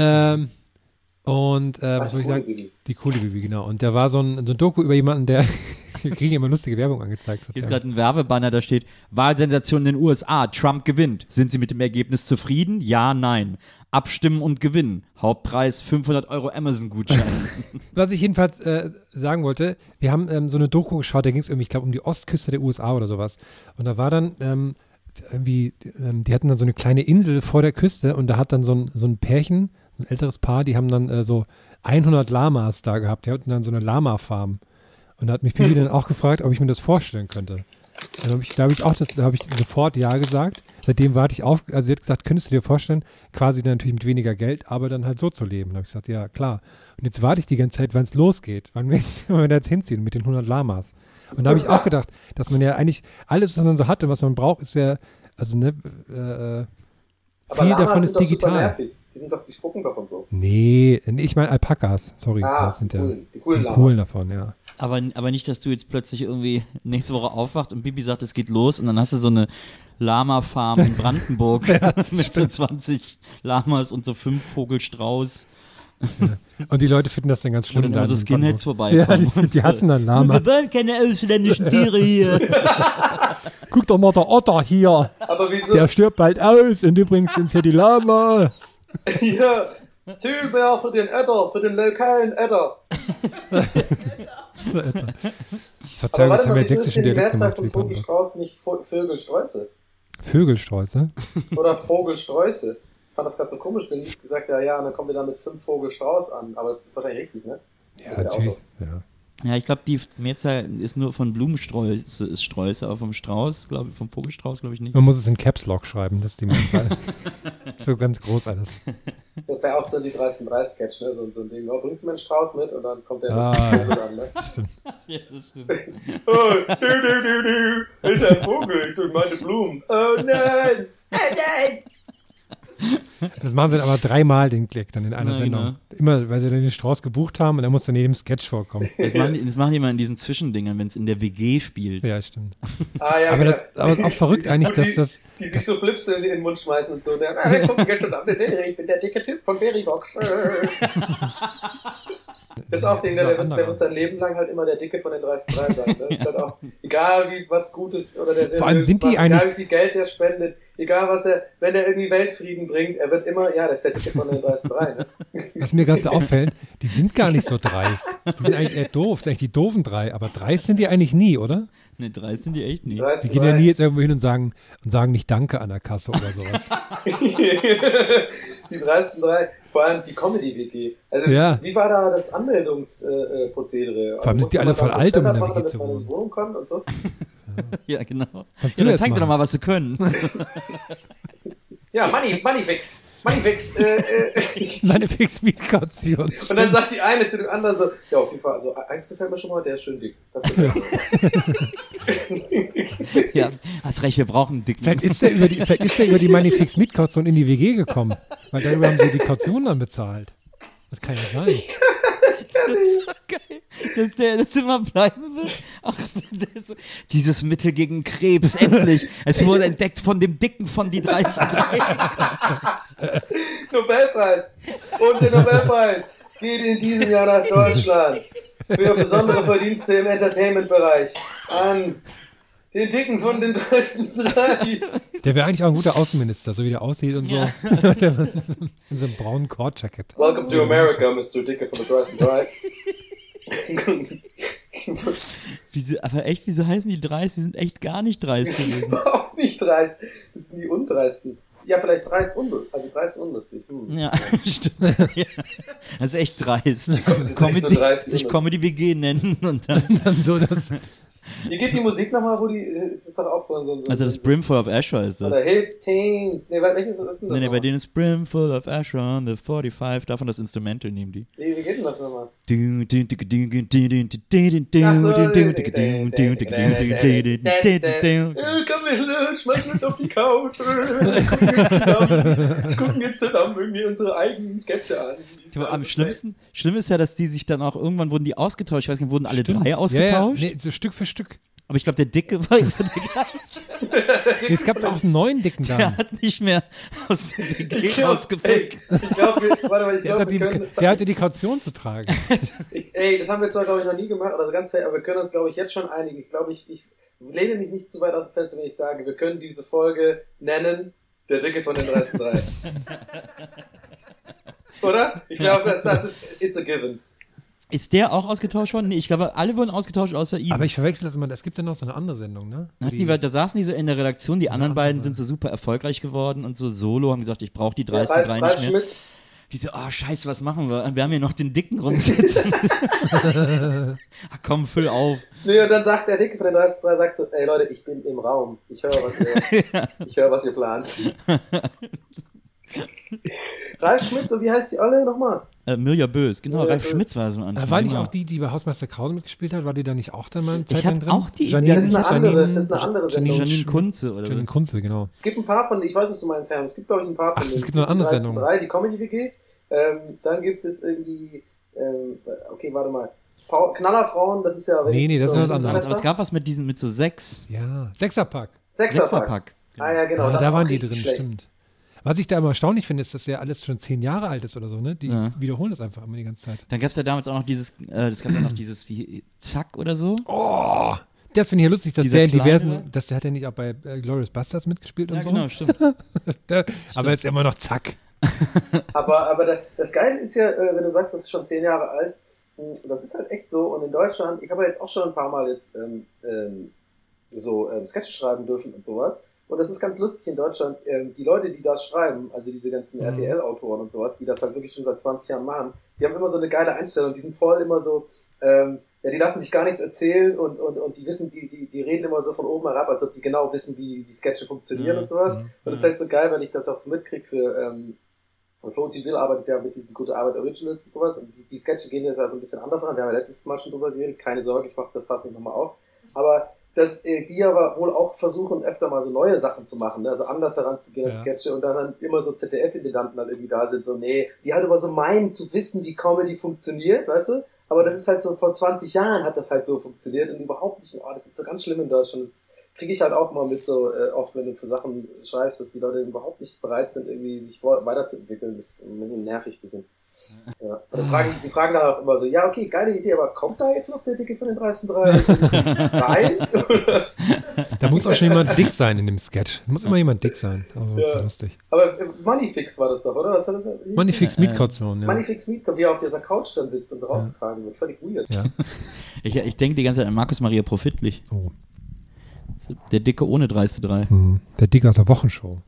Was soll ich sagen? Bibi. Die coole Bibi, genau. Und da war so ein Doku über jemanden, der wir kriegen immer lustige Werbung angezeigt. Hier ist gerade ein Werbebanner, da steht Wahlsensation in den USA, Trump gewinnt. Sind Sie mit dem Ergebnis zufrieden? Ja, nein. Abstimmen und gewinnen. Hauptpreis 500 € Amazon-Gutschein. Was ich jedenfalls sagen wollte, wir haben so eine Doku geschaut, da ging es irgendwie, ich glaube, um die Ostküste der USA oder sowas. Und da war dann die hatten dann so eine kleine Insel vor der Küste und da hat dann so ein Pärchen, ein älteres Paar, die haben dann so 100 Lamas da gehabt. Die hatten dann so eine Lama-Farm. Und da hat mich Bibi dann auch gefragt, ob ich mir das vorstellen könnte. Da habe ich sofort ja gesagt. Seitdem warte ich auf, also sie hat gesagt, könntest du dir vorstellen, quasi dann natürlich mit weniger Geld, aber dann halt so zu leben. Da habe ich gesagt, ja, klar. Und jetzt warte ich die ganze Zeit, wann es losgeht, wann wir da jetzt hinziehen mit den 100 Lamas. Und da habe ich auch gedacht, dass man ja eigentlich alles, was man so hat und was man braucht, ist ja, also viel davon ist digital. Die spucken doch und so. Nee, ich meine Alpakas, sorry. Das sind die coolen davon, ja. Aber nicht, dass du jetzt plötzlich irgendwie nächste Woche aufwacht und Bibi sagt, es geht los und dann hast du so eine Lama-Farm in Brandenburg mit so 20 Lamas und so 5 Vogelstrauß. Ja. Und die Leute finden das dann ganz schlimm. Und dann so Skinheads vorbeikommen. Ja, die hassen dann Lama. Wir wollen keine ausländischen Tiere hier. Guck doch mal, der Otter hier. Aber wieso? Der stirbt bald aus und übrigens sind hier die Lamas. Ja, Tüber für den Ötter, für den lokalen Ötter. Verzeihung, aber warte mal, wieso ist denn die Mehrzahl von Vogelstrauß nicht Vögelsträuße? Vögelsträuße? Oder Vogelsträuße. Ich fand das gerade so komisch, wenn ich gesagt habe, ja, und dann kommen wir da mit 5 Vogelstrauß an. Aber das ist wahrscheinlich richtig, ne? Ja, natürlich. Ja. Ja, ich glaube, die Mehrzahl ist nur von Blumensträuße, aber vom Strauß, glaube ich, vom Vogelstrauß, glaube ich nicht. Man muss es in Caps Lock schreiben, das ist die Mehrzahl. So ganz groß alles. Das wäre auch so die 3-3-Sketch, ne? So ein Ding. Oh, bringst du mir einen Strauß mit? Und dann kommt der Vogel an, ne? Stimmt. Ja, das stimmt. Oh, du. Ist ein Vogel, ich tue meine Blumen. Oh nein! Nein! Das machen sie dann aber 3-mal den Gag dann in einer Sendung. Genau. Immer, weil sie dann den Strauß gebucht haben und dann muss dann in jedem Sketch vorkommen. Das machen die mal in diesen Zwischendingern, wenn es in der WG spielt. Ja, stimmt. Ja, aber das ist auch verrückt eigentlich, dass das... Die sich so Flips in den Mund schmeißen und so. Guck, jetzt schon an, ich bin der dicke Typ von Verivox. Das ist auch der wird sein Leben lang halt immer der Dicke von den 3-3 sein. Ne? Ist halt auch, egal wie was Gutes oder der Vor allem sind die eigentlich, egal wie viel Geld er spendet, egal was wenn er irgendwie Weltfrieden bringt, er wird immer, das ist der Dicke von den 3-3. Ne? Was mir ganz auffällt, die sind gar nicht so dreist. Die sind eigentlich eher doof, das sind eigentlich die doofen 3, aber dreist sind die eigentlich nie, oder? Ne, dreist sind die echt nie. Die gehen ja nie jetzt irgendwo hin und sagen nicht Danke an der Kasse oder sowas. Die 3, vor allem die Comedy-WG. Also, wie war da das Anmeldungsprozedere? Vor allem sind die alle voll alt, um in der WG zu wohnen. Wohnung kommt und so. Ja, genau. Dann zeig dir doch mal, was sie können. Ja, Moneyfix. Moneyfix-Migration. Und dann sagt die eine zu dem anderen so, ja, auf jeden Fall, also eins gefällt mir schon mal, der ist schön dick. Das gefällt mir. Ja, hast recht, wir brauchen einen dicken. Vielleicht ist der über die Magnifique Miet-Kaution in die WG gekommen. Weil darüber haben sie die Kaution dann bezahlt. Das kann ja sein. Das ist so geil, dass der das immer bleiben wird. Ach, dieses Mittel gegen Krebs, endlich. Es wurde entdeckt von dem Dicken von die 30 Nobelpreis. Und der Nobelpreis geht in diesem Jahr nach Deutschland für besondere Verdienste im Entertainment-Bereich an den Dicken von den dreisten 3. Der wäre eigentlich auch ein guter Außenminister, so wie der aussieht und so. Ja. In so einem braunen Cord-Jacket. Welcome to America, Mr. Dicke von den dreisten 3. Aber echt, wieso heißen die dreist? Die sind echt gar nicht dreist. Die sind überhaupt nicht dreist. Das sind die Undreisten. Ja, vielleicht dreist unlustig. Ja, stimmt. Ja. Das ist echt dreist. Ich komme die WG nennen und dann so das. Wie geht die Musik nochmal, wo die. Das ist doch auch so also das Brimful of Asher ist das. Oder Hip Teens. Nee, welches ist denn das? Nee, bei denen ist Brimful of Asher on the 45. Davon das Instrumental nehmen die. Wie geht denn das nochmal? Komm mit, schmeiß mit auf die Couch. Gucken jetzt zusammen irgendwie unsere eigenen Sketche an. Am schlimm ist ja, dass die sich dann auch irgendwann wurden die ausgetauscht. Ich weiß nicht, wurden alle 3 ausgetauscht? Ja. Nee, so Stück für Stück. Aber ich glaube, der Dicke war immer der gleiche. Es gab auch einen neuen Dicken da. Der hat nicht mehr aus dem WG rausgefunden. Der hatte die Kaution zu tragen. Das haben wir zwar, glaube ich, noch nie gemacht, oder das Ganze, aber wir können uns, glaube ich, jetzt schon einigen. Ich glaube, ich lehne mich nicht zu weit aus dem Fenster, wenn ich sage, wir können diese Folge nennen, der Dicke von den dreisten 3. Oder? Ich glaube, das ist, it's a given. Ist der auch ausgetauscht worden? Nee, ich glaube, alle wurden ausgetauscht außer ihm. Aber ich verwechsel das immer, es gibt ja noch so eine andere Sendung, ne? Da saßen die so in der Redaktion, die anderen beiden sind so super erfolgreich geworden und so solo, haben gesagt, ich brauche die 30 3 nicht mehr. Schmitz. Die so, scheiße, was machen wir? Wir haben hier noch den Dicken rumsitzen. Ach komm, füll auf. Nee, und dann sagt der Dicke von den 30 3, sagt so, ey Leute, ich bin im Raum. Ich höre, was ihr plant. Ralf Schmitz, und wie heißt die Olle nochmal? Mirja Bös, genau, Ralf Schmitz war so ein Anfang. War nicht auch die bei Hausmeister Krause mitgespielt hat? War die da nicht auch dann mal eine Zeit lang drin? Auch die Janine, das ist eine andere Sendung. Janine Kunze, oder? Janine Kunze, genau. Es gibt ein paar von, ich weiß, was du meinst, Herr, es gibt, glaube ich, ein paar von denen. Es gibt noch eine andere Sendung. 3, die Comedy-WG. Dann gibt es irgendwie, okay, warte mal. Knallerfrauen, das ist ja... Nee, das ist was anderes. Aber es gab was mit so 6. Ja, Sechserpack. Sechserpack. Genau. Ah ja, genau. Da waren die drin, stimmt. Was ich da immer erstaunlich finde, ist, dass ja alles schon 10 Jahre alt ist oder so, ne? Die wiederholen das einfach immer die ganze Zeit. Dann gab es ja damals auch noch dieses, wie Zack oder so. Oh, das finde ich ja lustig, dass der in diversen, der hat ja nicht auch bei Glorious Bastards mitgespielt und so. Ja, genau, stimmt. Aber ist immer noch Zack. aber das Geile ist ja, wenn du sagst, das ist schon 10 Jahre alt, das ist halt echt so. Und in Deutschland, ich habe ja jetzt auch schon ein paar Mal jetzt Sketche schreiben dürfen und sowas. Und das ist ganz lustig in Deutschland. Die Leute, die das schreiben, also diese ganzen RTL-Autoren und sowas, die das halt wirklich schon seit 20 Jahren machen, die haben immer so eine geile Einstellung. Die sind voll immer so, die lassen sich gar nichts erzählen und die wissen, die reden immer so von oben herab, als ob die genau wissen, wie Sketche funktionieren und sowas. Und das ist halt so geil, wenn ich das auch so mitkriege für Floaty Will arbeitet ja mit diesen Gute Arbeit Originals und sowas. Und die Sketche gehen jetzt also ein bisschen anders an. Wir haben ja letztes Mal schon drüber geredet. Keine Sorge, ich mache das fast nicht nochmal auf. Aber dass die aber wohl auch versuchen, öfter mal so neue Sachen zu machen, ne? Also anders heranzugehen als Sketche und dann immer so ZDF-Intendanten halt irgendwie da sind, so, nee, die halt aber so meinen zu wissen, wie Comedy funktioniert, weißt du? Aber das ist halt so, vor 20 Jahren hat das halt so funktioniert und überhaupt nicht, das ist so ganz schlimm in Deutschland. Das kriege ich halt auch mal mit, so oft, wenn du für Sachen schreibst, dass die Leute überhaupt nicht bereit sind, irgendwie sich weiterzuentwickeln. Das ist ein bisschen nervig ein bisschen. Ja. Und die fragen dann auch immer so, ja, okay, geile Idee, aber kommt da jetzt noch der Dicke von den 30 3 rein? Da muss auch schon jemand dick sein in dem Sketch. Da muss immer jemand dick sein. Also, das ist ja lustig. Aber Moneyfix war das doch, oder? Moneyfix Miet-Kaution, ja. Moneyfix Miet-Kaution, wie er auf dieser Couch dann sitzt und so rausgetragen wird. Völlig weird. Ja. Ich denke die ganze Zeit an Markus Maria Profitlich. Oh. Der Dicke ohne 30 3. Der Dicke aus der Wochenshow.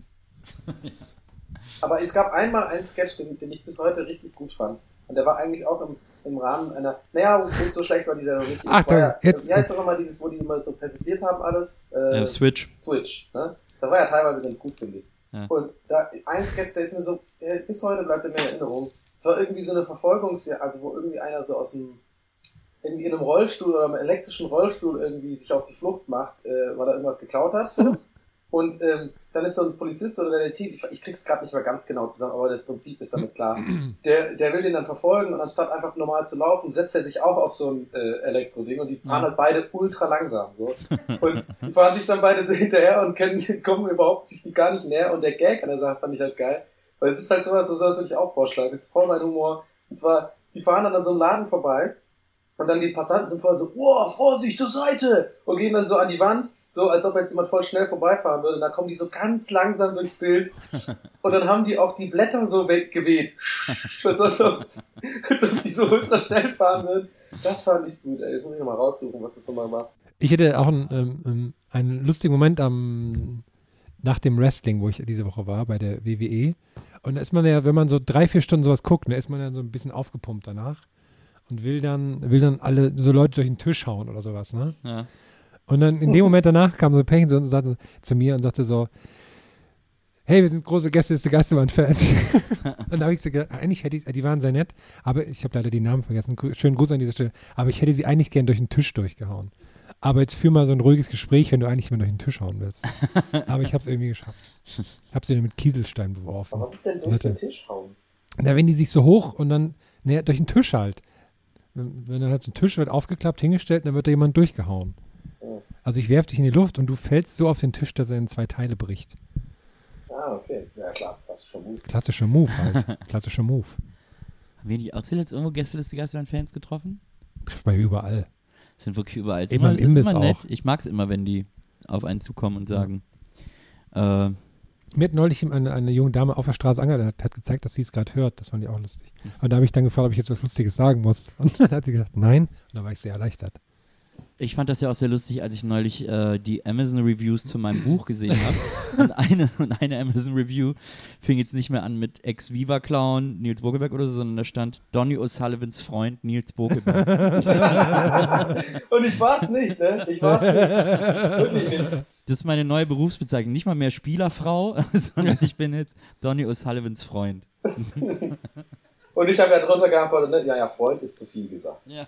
Aber es gab einmal einen Sketch, den ich bis heute richtig gut fand. Und der war eigentlich auch im Rahmen einer, gut, so schlecht war dieser richtig. Ach, wie heißt doch immer dieses, wo die mal so persifliert haben alles? Switch, ne? Das war ja teilweise ganz gut, finde ich. Ja. Und da ein Sketch, der ist mir so, bis heute bleibt er mir in Erinnerung. Es war irgendwie so eine Verfolgungsjagd, also wo irgendwie einer so aus dem irgendwie in einem Rollstuhl oder einem elektrischen Rollstuhl irgendwie sich auf die Flucht macht, weil er irgendwas geklaut hat. So. Und dann ist so ein Polizist oder Detektiv, ich krieg's gerade nicht mehr ganz genau zusammen, aber das Prinzip ist damit klar. Der will den dann verfolgen und anstatt einfach normal zu laufen, setzt er sich auch auf so ein Elektroding und die fahren halt beide ultra langsam. So. Und die fahren sich dann beide so hinterher und kommen überhaupt sich gar nicht näher. Und der Gag an der Sache fand ich halt geil, weil es ist halt sowas würde ich auch vorschlagen, das ist voll mein Humor. Und zwar, die fahren dann an so einem Laden vorbei und dann die Passanten sind voll so, oh, Vorsicht, zur Seite! Und gehen dann so an die Wand, so als ob jetzt jemand voll schnell vorbeifahren würde. Und dann kommen die so ganz langsam durchs Bild. Und dann haben die auch die Blätter so weggeweht. als ob die so ultra schnell fahren würden. Das fand ich gut, ey. Jetzt muss ich nochmal raussuchen, was das nochmal macht. Ich hätte auch einen lustigen Moment nach dem Wrestling, wo ich diese Woche war, bei der WWE. Und da ist man ja, wenn man so 3-4 Stunden sowas guckt, da ist man dann so ein bisschen aufgepumpt danach. Und will dann alle so Leute durch den Tisch hauen oder sowas, ne? Ja. Und dann in dem Moment danach kam so ein Pärchen zu mir und sagte so, hey, wir sind große Gästeliste Geisterbahn-Fans. Und da habe ich so gedacht, eigentlich die waren sehr nett, aber ich habe leider die Namen vergessen. Schönen Gruß an dieser Stelle. Aber ich hätte sie eigentlich gern durch den Tisch durchgehauen. Aber jetzt führ mal so ein ruhiges Gespräch, wenn du eigentlich immer durch den Tisch hauen willst. Aber ich habe es irgendwie geschafft. Ich habe sie dann mit Kieselstein beworfen. Aber was ist denn durch den Tisch hauen? Na, wenn die sich so hoch und dann, durch den Tisch halt. Wenn dann halt so ein Tisch wird aufgeklappt, hingestellt, dann wird da jemand durchgehauen. Also ich werfe dich in die Luft und du fällst so auf den Tisch, dass er in 2 Teile bricht. Ah, okay. Ja, klar. Klassischer Move. Klassischer Move halt. Klassischer Move. Haben wir nicht auch zuletzt irgendwo Gästeliste Geisterbahn-Fans getroffen? Trifft man überall. Sind wirklich überall. Ist Immer im Imbiss immer nett. auch. Ich mag es immer, wenn die auf einen zukommen und sagen. Mir hat neulich eine junge Dame auf der Straße angehalten, hat gezeigt, dass sie es gerade hört. Das fand ich auch lustig. Und da habe ich dann gefragt, ob ich jetzt was Lustiges sagen muss. Und dann hat sie gesagt, nein. Und da war ich sehr erleichtert. Ich fand das ja auch sehr lustig, als ich neulich die Amazon-Reviews zu meinem Buch gesehen habe. und eine Amazon-Review fing jetzt nicht mehr an mit Ex-Viva-Clown Nils Bokelberg oder so, sondern da stand Donny O'Sullivans Freund Nils Bokelberg. Und ich war's nicht, ne? Ich war's nicht. Wirklich nicht. Das ist meine neue Berufsbezeichnung. Nicht mal mehr Spielerfrau, sondern ich bin jetzt Donny O'Sullivans Freund. Und ich habe ja drunter geantwortet, ne? Ja, Freund ist zu viel gesagt. Ja.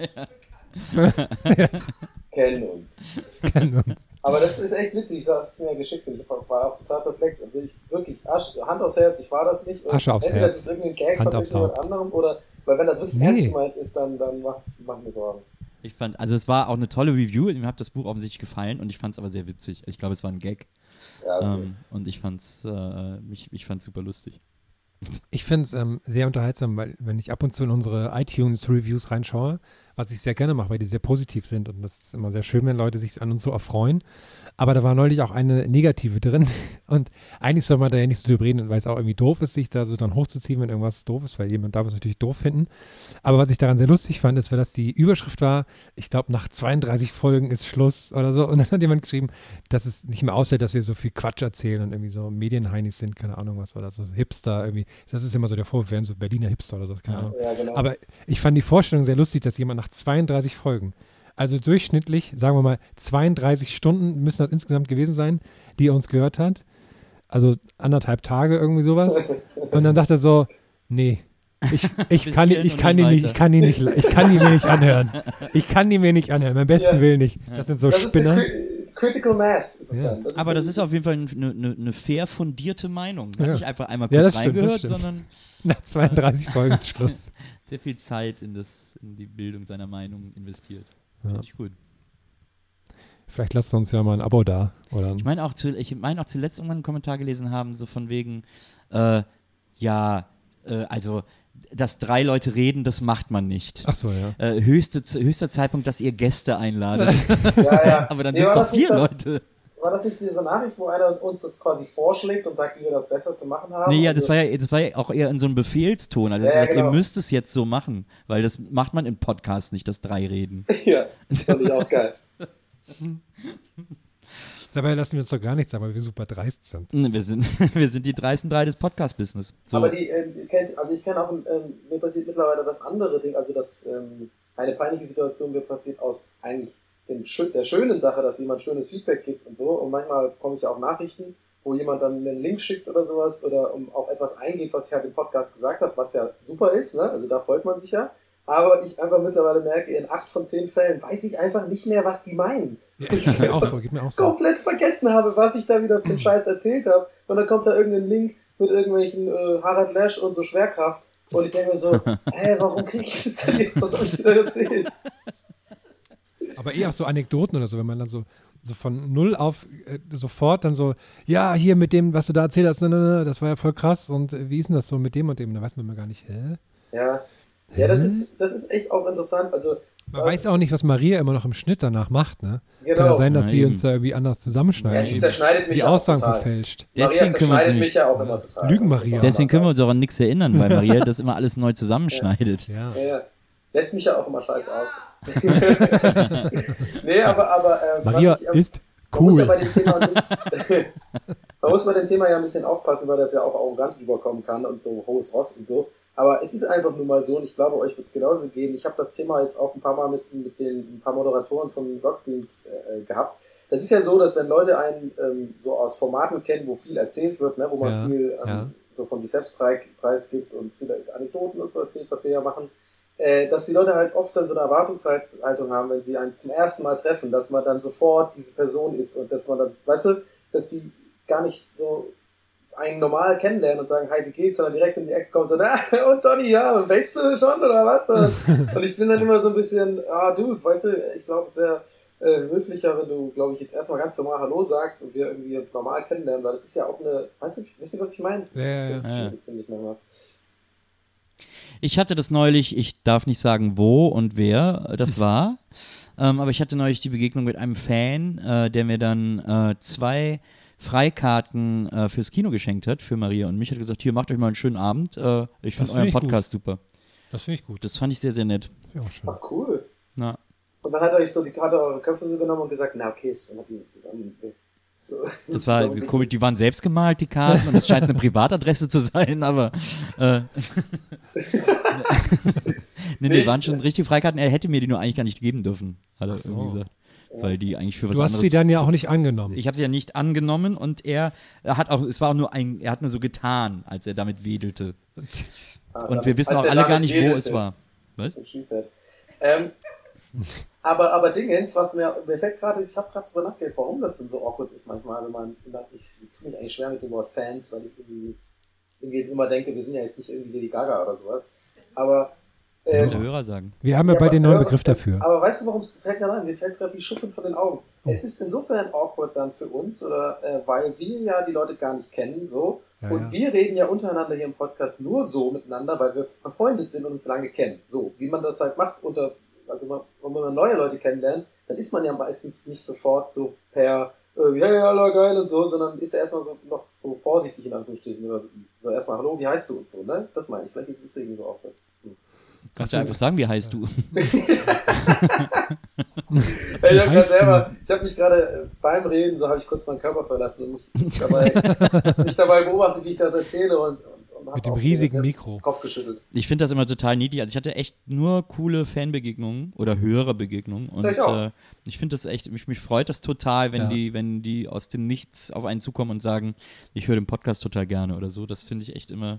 Kennen uns. Aber das ist echt witzig, ich hast es mir geschickt und ich war auch total perplex. Also ich wirklich, Hand aufs Herz, ich war das nicht. Und Asche aufs entweder Herz. das ist irgendein Gag Hand von aufs jemand Haupt. anderem oder, weil wenn das wirklich ernst gemeint ist, dann mach mir Sorgen. Ich fand, also es war auch eine tolle Review, mir hat das Buch offensichtlich gefallen und ich fand es aber sehr witzig. Ich glaube, es war ein Gag. Ja, okay. Und ich fand's super lustig. Ich finde es sehr unterhaltsam, weil wenn ich ab und zu in unsere iTunes-Reviews reinschaue, was ich sehr gerne mache, weil die sehr positiv sind und das ist immer sehr schön, wenn Leute sich an uns so erfreuen. Aber da war neulich auch eine negative drin und eigentlich soll man da ja nicht so drüber reden, weil es auch irgendwie doof ist, sich da so dann hochzuziehen, wenn irgendwas doof ist, weil jemand darf es natürlich doof finden. Aber was ich daran sehr lustig fand, ist, weil das die Überschrift war, ich glaube nach 32 Folgen ist Schluss oder so und dann hat jemand geschrieben, dass es nicht mehr aussieht, dass wir so viel Quatsch erzählen und irgendwie so Medienheinis sind, keine Ahnung was, oder so Hipster irgendwie. Das ist immer so der Vorwurf, wir wären so Berliner Hipster oder so, keine Ahnung. Ja, genau. Aber ich fand die Vorstellung sehr lustig, dass jemand nach 32 Folgen, also durchschnittlich, sagen wir mal, 32 Stunden müssen das insgesamt gewesen sein, die er uns gehört hat. Also 1,5 Tage, irgendwie sowas. Und dann sagt er so, nee, ich kann die mir nicht anhören. Ich kann die mir nicht anhören, beim besten Willen nicht. Das sind so das Spinner. Ist Critical Mass ist es dann. Aber das ist auf jeden Fall eine fair fundierte Meinung. Ja. Nicht einfach einmal Ja, kurz das stimmt, reingehört, das stimmt. sondern Nach 32 Folgen ist Schluss. sehr viel Zeit in die Bildung seiner Meinung investiert. Ja. Finde ich gut. Vielleicht lasst uns ja mal ein Abo da. Oder Ich meine auch zuletzt irgendwann einen Kommentar gelesen haben, so von wegen, also, dass 3 Leute reden, das macht man nicht. Ach so, ja. Höchster Zeitpunkt, dass ihr Gäste einladet. Ja. Aber dann sind es doch 4 Leute. War das nicht diese Nachricht, wo einer uns das quasi vorschlägt und sagt, wie wir das besser zu machen haben? Nee, ja, also, das war ja auch eher in so einem Befehlston. Also Ja, gesagt, genau. ihr müsst es jetzt so machen, weil das macht man im Podcast nicht, dass 3 reden. Ja, das fand ich auch geil. Dabei lassen wir uns doch gar nichts sagen, weil wir super dreist sind. Wir sind die dreisten 3 des Podcast-Business. So. Aber ich kenne auch, mir passiert mittlerweile das andere Ding, also dass eine peinliche Situation mir passiert aus eigentlich der schönen Sache, dass jemand schönes Feedback gibt und so. Und manchmal komme ich ja auch Nachrichten, wo jemand dann einen Link schickt oder sowas oder auf etwas eingeht, was ich halt im Podcast gesagt habe, was ja super ist, ne? Also da freut man sich ja. aber ich einfach mittlerweile merke, in 8 von 10 Fällen weiß ich einfach nicht mehr, was die meinen. Ja, Ich geht mir auch so. komplett vergessen habe, was ich da wieder für einen Scheiß erzählt habe. Und dann kommt da irgendein Link mit irgendwelchen Harald Lesch und so Schwerkraft. Und ich denke mir so, warum kriege ich das denn jetzt? Was habe ich wieder erzählt? Aber eher auch so Anekdoten oder so, wenn man dann so von null auf sofort dann so, ja, hier mit dem, was du da erzählt hast, das war ja voll krass und wie ist denn das so mit dem und dem? Da weiß man immer gar nicht, hä? Ja, das ist echt auch interessant. Also man weiß auch nicht, was Maria immer noch im Schnitt danach macht, ne? Genau. Kann ja sein, dass sie uns da irgendwie anders zusammenschneidet. Ja, die zerschneidet mich die auch Aussagen total. verfälscht. Maria zerschneidet mich ja auch immer total. Lügen Maria. Deswegen können wir uns auch an nichts erinnern, weil Maria das immer alles neu zusammenschneidet. Ja. Lässt mich ja auch immer scheiße aus. Nee, aber Maria ist man muss ja cool. bei dem Thema man muss bei dem Thema ja ein bisschen aufpassen, weil das ja auch arrogant überkommen kann und so hohes Ross und so. Aber es ist einfach nur mal so und ich glaube, euch wird es genauso gehen. Ich habe das Thema jetzt auch ein paar Mal mit ein paar Moderatoren von Rockbeans gehabt. Das ist ja so, dass wenn Leute einen so aus Formaten kennen, wo viel erzählt wird, ne, wo man viel so von sich selbst preisgibt und viele Anekdoten und so erzählt, was wir ja machen, dass die Leute halt oft dann so eine Erwartungshaltung haben, wenn sie einen zum ersten Mal treffen, dass man dann sofort diese Person ist und dass man dann, weißt du, dass die gar nicht so einen normal kennenlernen und sagen, hi, wie geht's? Sondern direkt in die Ecke kommen und sagen, und Donny, ja, und vapest du schon oder was? Und ich bin dann immer so ein bisschen, dude, weißt du, ich glaube, es wäre höflicher, wenn du, glaube ich, jetzt erstmal ganz normal Hallo sagst und wir irgendwie uns normal kennenlernen, weil das ist ja auch eine, weißt du, wisst ihr, was ich meine? Das ist schwierig, finde ich manchmal. Ich hatte das neulich, ich darf nicht sagen, wo und wer das war, aber ich hatte neulich die Begegnung mit einem Fan, der mir dann 2 Freikarten fürs Kino geschenkt hat, für Maria und mich, hat gesagt, hier, macht euch mal einen schönen Abend, ich finde euren Podcast super. Das finde ich gut. Das fand ich sehr, sehr nett. Ja, auch schön. Ach, cool. Na. Und dann hat er euch so die Karte eure Köpfe so genommen und gesagt, na okay, dann hat die zusammen. So. Das war komisch, die waren selbst gemalt, die Karten, und es scheint eine Privatadresse zu sein, aber nee, waren schon richtige Freikarten. Er hätte mir die nur eigentlich gar nicht geben dürfen, hat er irgendwie gesagt. Weil die eigentlich für was anderes... Du hast sie dann ja auch nicht angenommen. Ich habe sie ja nicht angenommen und er hat auch, es war auch nur er hat nur so getan, als er damit wedelte. Und wir wissen auch alle gar nicht, wo es war. Was? Aber Dingens, was mir fällt gerade, ich habe gerade drüber nachgedacht, warum das denn so awkward ist manchmal, wenn man, ich tue mich eigentlich schwer mit dem Wort Fans, weil ich irgendwie immer denke, wir sind ja jetzt nicht irgendwie Lady Gaga oder sowas, aber der Hörer sagen. Wir haben ja bald den neuen Begriff dafür. Aber weißt du, warum es fällt mir an? Mir fällt es gerade wie Schuppen von den Augen. Es ist insofern awkward dann für uns, oder weil wir ja die Leute gar nicht kennen, so. Ja, und wir reden ja untereinander hier im Podcast nur so miteinander, weil wir befreundet sind und uns lange kennen. So, wie man das halt macht, also wenn man neue Leute kennenlernt, dann ist man ja meistens nicht sofort so per ja, geil und so, sondern ist ja erstmal so noch so vorsichtig in Anführungsstrichen. Oder so erstmal, hallo, wie heißt du und so, ne? Das meine ich. Vielleicht ist es deswegen so awkward. Kannst du einfach sagen, wie heißt du? Ich habe mich gerade beim Reden, so habe ich kurz meinen Körper verlassen und mich dabei beobachtet, wie ich das erzähle und mit dem riesigen Mikro. Kopf geschüttelt. Ich finde das immer total niedlich. Also ich hatte echt nur coole Fanbegegnungen oder höhere Begegnungen und ich finde das echt, mich freut das total, wenn die aus dem Nichts auf einen zukommen und sagen, ich höre den Podcast total gerne oder so. Das finde ich echt immer,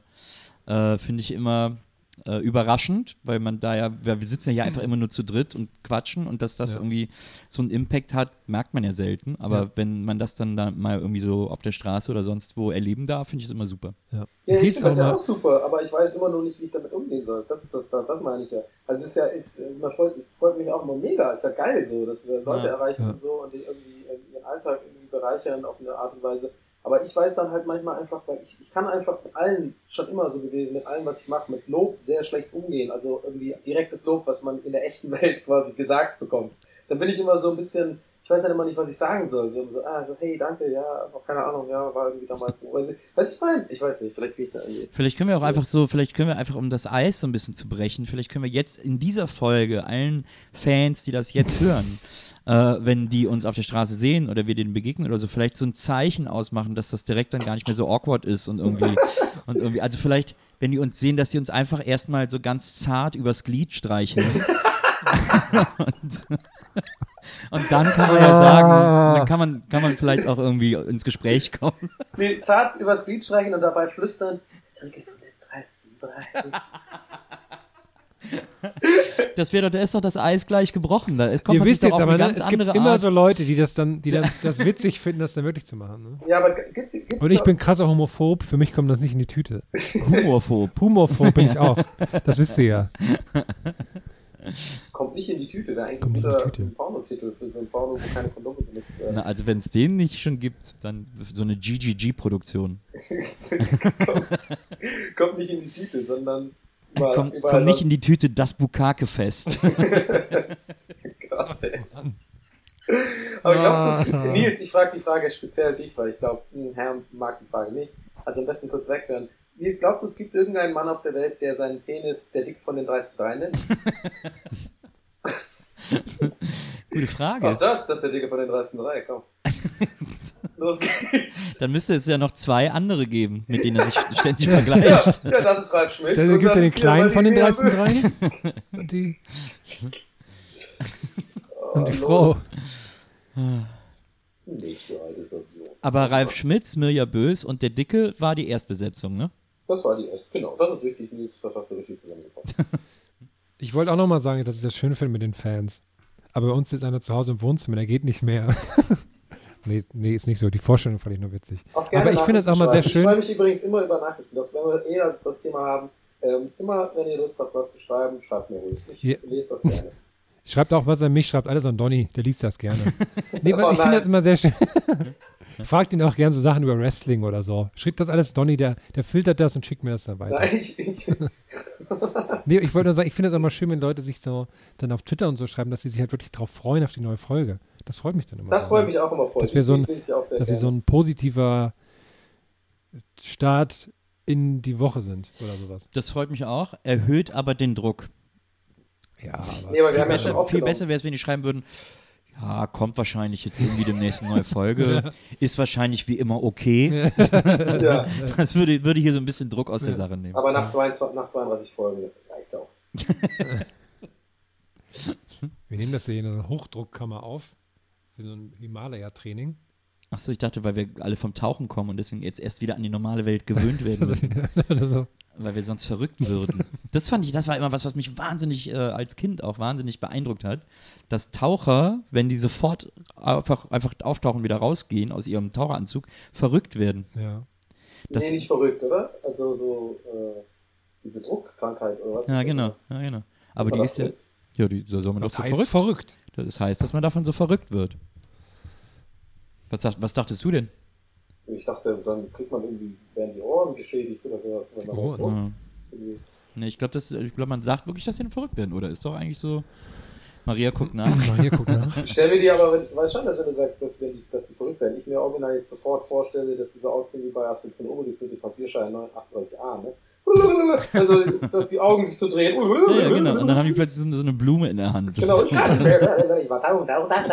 überraschend, weil man wir sitzen ja einfach immer nur zu dritt und quatschen und dass das irgendwie so einen Impact hat, merkt man ja selten, aber wenn man das dann da mal irgendwie so auf der Straße oder sonst wo erleben darf, finde ich es immer super. Ja, ich finde das ja auch super, aber ich weiß immer noch nicht, wie ich damit umgehen soll. Das ist das meine ich ja. Also es freut mich auch immer mega, ist ja geil so, dass wir Leute erreichen und so und die irgendwie ihren Alltag irgendwie bereichern auf eine Art und Weise. Aber ich weiß dann halt manchmal einfach, weil ich kann einfach mit allen, schon immer so gewesen, mit allem, was ich mache, mit Lob sehr schlecht umgehen. Also irgendwie direktes Lob, was man in der echten Welt quasi gesagt bekommt. Dann bin ich immer so ein bisschen, ich weiß dann immer nicht, was ich sagen soll. So hey, danke, ja, keine Ahnung, ja, war irgendwie damals so. Weißt ich meine? Ich weiß nicht, vielleicht kriege ich da irgendwie. Vielleicht können wir auch einfach, um das Eis so ein bisschen zu brechen, vielleicht können wir jetzt in dieser Folge allen Fans, die das jetzt hören, wenn die uns auf der Straße sehen oder wir denen begegnen oder so, vielleicht so ein Zeichen ausmachen, dass das direkt dann gar nicht mehr so awkward ist und irgendwie, also vielleicht, wenn die uns sehen, dass die uns einfach erstmal so ganz zart übers Glied streicheln. und dann kann man ja sagen, dann kann man vielleicht auch irgendwie ins Gespräch kommen. Nee, zart übers Glied streichen und dabei flüstern, trinke von den dreisten 3. Da ist doch das Eis gleich gebrochen. Da kommt Ihr man wisst sich doch jetzt auf aber, eine ne, ganz es gibt andere immer Art. so Leute, die das witzig finden, das dann wirklich zu machen. Ne? Ja, aber gibt's Und ich da- bin krasser Homophob, für mich kommt das nicht in die Tüte. Humorphob. Humorphob bin ich auch. Das wisst ihr ja. kommt nicht in die Tüte, wäre eigentlich Kommt ein nicht in die guter Tüte. Pornotitel für so ein Porno, wo keine Kondome benutzt werden. Na, also wenn es den nicht schon gibt, dann so eine GGG-Produktion. kommt nicht in die Tüte, sondern Komm nicht in die Tüte, das Bukake-Fest. Gott, ey. Aber glaubst du, Nils, ich frage die Frage speziell dich, weil ich glaube, Herr mag die Frage nicht. Also am besten kurz weghören. Nils, glaubst du, es gibt irgendeinen Mann auf der Welt, der seinen Penis der Dicke von den dreisten Dreien nennt? Gute Frage. Auch das ist der Dicke von den dreisten Drei, komm. Los geht's. Dann müsste es ja noch 2 andere geben, mit denen er sich ständig vergleicht. Ja, das ist Ralf Schmitz. Da und gibt es ja das den ist hier Kleinen von den Maria 13 Bös. Dreien. Und die Oh, Frau. Nächste alte Station. Aber Ralf Schmitz, Mirja Bös und der Dicke war die Erstbesetzung, ne? Das war die erste, genau. Das ist richtig, Nils. Das hast du richtig zusammengefasst. Ich wollte auch nochmal sagen, dass ich das schön finde mit den Fans. Aber bei uns ist einer zu Hause im Wohnzimmer, der geht nicht mehr. nee, ist nicht so. Die Vorstellung fand ich nur witzig. Auch gerne Aber ich finde es auch mal sehr Nachrichten schön. schreiben. Ich freue mich übrigens immer über Nachrichten. Dass, wenn wir das Thema haben, immer, wenn ihr Lust habt, was zu schreiben, schreibt mir ruhig. Ich Ja. lese das gerne. Schreibt auch, was er mich schreibt, alles an Donny, der liest das gerne. Nee, Oh ich finde nein. das immer sehr schön. Fragt ihn auch gerne so Sachen über Wrestling oder so. Schreibt das alles Donny, der filtert das und schickt mir das dann weiter. Nein, Nee, ich wollte nur sagen, ich finde es auch mal schön, wenn Leute sich so dann auf Twitter und so schreiben, dass sie sich halt wirklich drauf freuen auf die neue Folge. Das freut mich dann immer. das freut mich auch immer voll. Dass wir so ein- Das lese ich auch sehr Dass wir so gerne. ein positiver Start in die Woche sind oder sowas. Das freut mich auch, erhöht aber den Druck. Ja, aber Nee, aber wir haben ja schon Viel aufgenommen. besser wäre es, wenn die schreiben würden, ja, kommt wahrscheinlich jetzt irgendwie demnächst eine neue Folge, ist wahrscheinlich wie immer okay. Ja, Das würde hier so ein bisschen Druck aus der Sache nehmen. aber nach 32 Folgen reicht's auch. wir nehmen das hier in einer Hochdruckkammer auf, für so ein Himalaya-Training. Achso, ich dachte, weil wir alle vom Tauchen kommen und deswegen jetzt erst wieder an die normale Welt gewöhnt werden müssen, Also, weil wir sonst verrückt würden. Das war immer was mich wahnsinnig als Kind auch wahnsinnig beeindruckt hat, dass Taucher, wenn die sofort einfach auftauchen, wieder rausgehen aus ihrem Taucheranzug, verrückt werden. ja. Das- Nee, nicht verrückt, oder? Also so diese Druckkrankheit oder was? Ja, ist das? genau. Ja, genau. Aber War die das ist ja, so? ja, die soll man doch Das so heißt verrückt. Das heißt, dass man davon so verrückt wird. Was dachtest du denn? Ich dachte, dann kriegt man irgendwie, werden die Ohren geschädigt oder sowas. Wenn man Die Ohren? Druck Ja. irgendwie- Nee, ich glaube, man sagt wirklich, dass sie dann verrückt werden, oder? Ist doch eigentlich so. Maria guckt nach. Mal hier, guck nach. Ich stelle mir die aber, du weißt schon, dass wenn du sagst, dass die verrückt werden, ich mir original jetzt sofort vorstelle, dass die so aussehen wie bei Asterix und Obelix mit dem Passierschein 38a, ne? Also, dass die Augen sich so drehen. Ja, genau. Und dann haben die plötzlich so eine Blume in der Hand. Genau, ich war tauchen.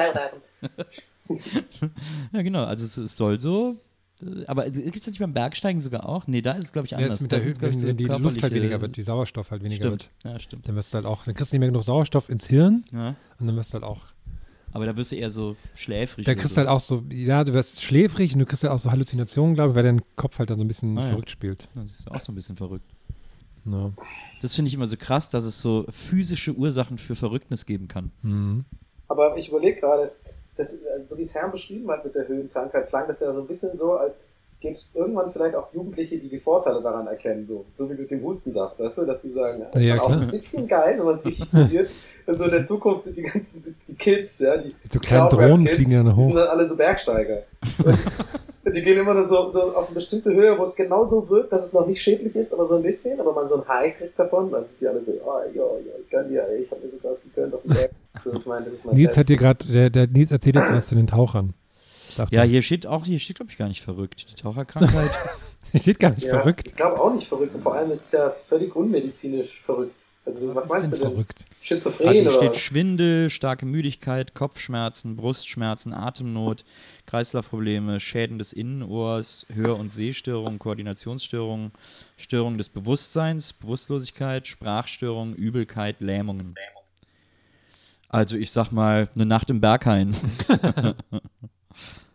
Ja, genau. Also es soll so. Aber gibt es das nicht beim Bergsteigen sogar auch? Nee, da ist es, glaube ich, Ja, anders. ist mit Da der sind's, glaub ich, so wenn die Luft halt körperliche- weniger wird, die Sauerstoff halt weniger Stimmt. wird. Ja, stimmt. Dann wirst du halt auch, dann kriegst du nicht mehr genug Sauerstoff ins Hirn Ja. und dann wirst du halt auch, Aber da wirst du eher so schläfrig. dann oder kriegst so. du halt auch so, ja, du wirst schläfrig und du kriegst halt auch so Halluzinationen, glaube ich, weil dein Kopf halt dann so ein bisschen Ah, ja. verrückt spielt. Das ist auch so ein bisschen verrückt. Ja. Das finde ich immer so krass, dass es so physische Ursachen für Verrücktnis geben kann. Mhm. Aber ich überlege gerade, so wie es Herr beschrieben hat mit der Höhenkrankheit, klang das ja so ein bisschen so, als gäbe es irgendwann vielleicht auch Jugendliche, die Vorteile daran erkennen, so wie mit dem Hustensaft, weißt du, dass die sagen, ja, das ist Ja, schon auch klar. ein bisschen geil, wenn man es richtig dosiert. Und so in der Zukunft sind die Kids, ja, die So kleine Cloud-Rap-Kids, Drohnen fliegen ja noch die sind hoch. dann alle so Bergsteiger. Die gehen immer nur so auf eine bestimmte Höhe, wo es genau so wirkt, dass es noch nicht schädlich ist, aber so ein bisschen, aber man so ein High kriegt davon, dann sind die alle so, ich kann dir, ich hab mir so krass gegönnt auf dem Berg. Das ist mein Nils Test. hat dir gerade, der Nils erzählt jetzt was zu den Tauchern. Sagt Ja, er. hier steht, glaube ich, gar nicht verrückt. Die Taucherkrankheit. Hier steht gar nicht Ja, verrückt. Ich glaube auch nicht verrückt. Und vor allem ist es ja völlig unmedizinisch verrückt. Also was meinst du denn? Verrückt? Schizophren Also oder? steht Schwindel, starke Müdigkeit, Kopfschmerzen, Brustschmerzen, Atemnot, Kreislaufprobleme, Schäden des Innenohrs, Hör- und Sehstörungen, Koordinationsstörungen, Störungen des Bewusstseins, Bewusstlosigkeit, Sprachstörungen, Übelkeit, Lähmungen. Also ich sag mal, eine Nacht im Berghain.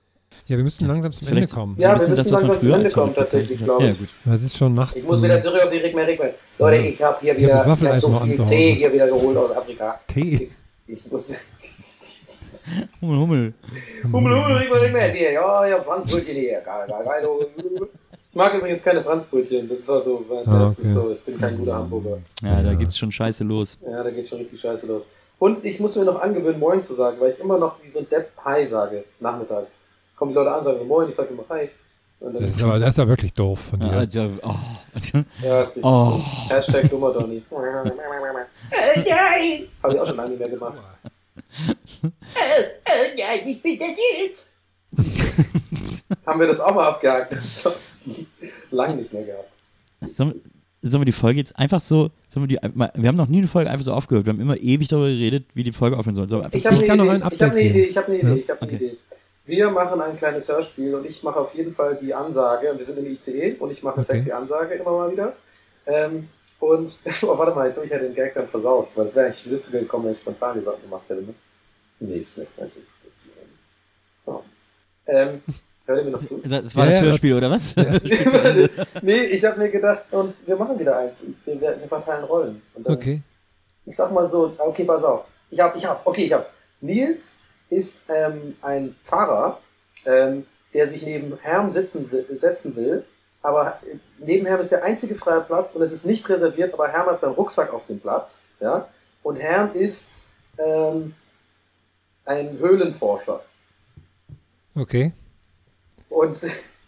Ja, wir müssen langsam zum Ende kommen. Ja, So wir ein bisschen müssen das, was man langsam zum früher Ende als kommen, Volk tatsächlich, bezeichnet hat. glaube Ja, ich. gut. Es ist schon nachts. Ich muss wieder zurück auf die Rickmess. Leute, ich habe hier Ich hab wieder das Waffeleisen so noch an viel zu Hause. Tee hier wieder geholt aus Afrika. Tee. Ich muss... Hummel. Rickmess hier. Ja, Franzbrötchen hier. Geil. Ich mag übrigens keine Franzbrötchen. Das ist so, das ist so, ich bin kein guter Hamburger. Ja, da geht's schon scheiße los. Ja, da geht schon richtig scheiße los. Und ich muss mir noch angewöhnen, Moin zu sagen, weil ich immer noch wie so ein Depp Hi sage, nachmittags. Kommen die Leute an, sagen Moin, ich sage immer Hi. Und dann, Das ist ja wirklich doof von dir. Ja, ja, ist richtig. Oh. Hashtag dummer Donny. Nein! Habe ich auch schon lange nicht mehr gemacht. Nein, ich bin der Nils! Haben wir das auch mal abgehakt? Das habe ich lange nicht mehr gehabt. Sollen wir die Folge jetzt einfach so, wir haben noch nie eine Folge einfach so aufgehört. Wir haben immer ewig darüber geredet, wie die Folge aufhören soll. Ich habe eine Idee. Okay. Wir machen ein kleines Hörspiel und ich mache auf jeden Fall die Ansage. Wir sind im ICE und ich mache eine sexy Ansage immer mal wieder. Und, warte mal, jetzt habe ich ja den Gag dann versaut, weil es wäre eigentlich lustiger gekommen, wenn ich spontan die Sachen gemacht hätte. Ne? Nee, ist nicht. Oh. Hört ihr mir noch zu? Das war das Hörspiel, oder was? Ja. Nee, ich habe mir gedacht, und wir machen wieder eins. Wir verteilen Rollen. Und dann, Okay. Ich sag mal so, okay, pass auf. Ich hab's. Nils ist ein Fahrer, der sich neben Herrn setzen will, aber neben Herrn ist der einzige freie Platz und es ist nicht reserviert, aber Herrn hat seinen Rucksack auf dem Platz, ja, und Herrn ist ein Höhlenforscher. Okay. Und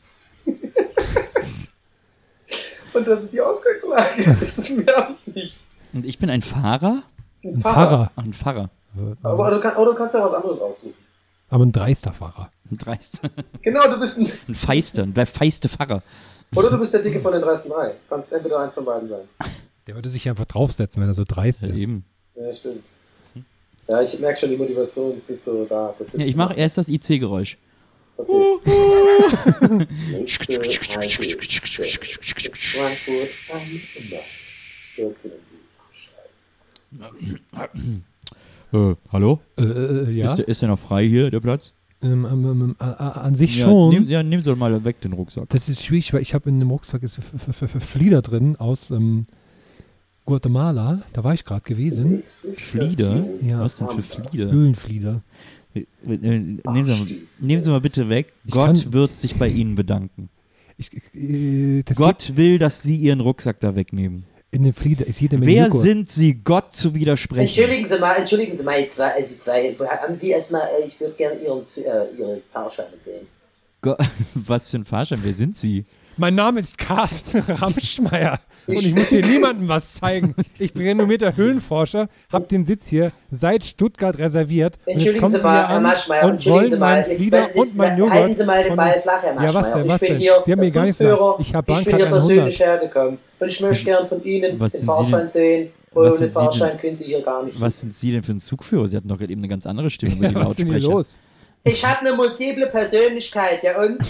und das ist die Ausgangslage. Das ist mehr habe ich nicht. Und ich bin ein Fahrer? Ein Pfarrer. Ach, ein Pfarrer. Aber du kannst ja was anderes aussuchen. Aber ein dreister Fahrer. Ein Dreist. Genau, du bist Ein Feister, ein feiste Pfarrer. oder du bist der Dicke von den dreisten drei. Kannst entweder eins von beiden sein. Der würde sich einfach draufsetzen, wenn er so dreist ist. Eben. Ja, stimmt. Ja, ich merke schon, die Motivation ist nicht so da. Das Ja, ich mache erst das IC-Geräusch. Okay. Nächste Halte ist Frankfurt am Immer. Dort können Sie aussteigen. Hallo? Ja. Ist der noch frei hier, der Platz? An sich Ja, schon. nehmen Sie doch mal weg den Rucksack. Das ist schwierig, weil ich habe in dem Rucksack ist Flieder drin aus Guatemala. Da war ich gerade gewesen. Nächste Flieder? Station. Ja. Was denn für Flieder? Höhlenflieder. Nehmen Sie mal bitte weg. Ich Gott kann- wird sich bei Ihnen bedanken. Das Gott will, dass Sie Ihren Rucksack da wegnehmen. in den Flieder ist jede Menge Wer Joghurt. sind Sie, Gott zu widersprechen? Entschuldigen Sie mal, zwei. Haben Sie erstmal, ich würde gerne Ihre Fahrscheine sehen. Was für ein Fahrschein? Wer sind Sie? Mein Name ist Carsten Ramschmeier und ich muss hier niemandem was zeigen. Ich bin renommierter Höhlenforscher, habe den Sitz hier seit Stuttgart reserviert. Und jetzt Entschuldigen kommen Sie Sie mal, mir Herr an Maschmeyer, und entschuldigen Sie wollen mal, meinen Flieder und mein Joghurt. halten Sie mal den von- Ball flach, Herr Maschmeyer. Ja, was denn, Ich was bin denn? hier Sie haben mir der gar nicht Zugführer. gesagt, ich habe bin hier Bahncard persönlich 100. hergekommen und ich möchte gern von Ihnen Was den sind Sie Fahrschein denn- sehen. was Ohne sind Sie Fahrschein denn- können Sie hier gar nicht Was sind Sie denn für ein Zugführer? Sie hatten doch gerade eben eine ganz andere Stimme über die Was ist denn hier Lautsprecher. los? Ich habe eine multiple Persönlichkeit, ja und?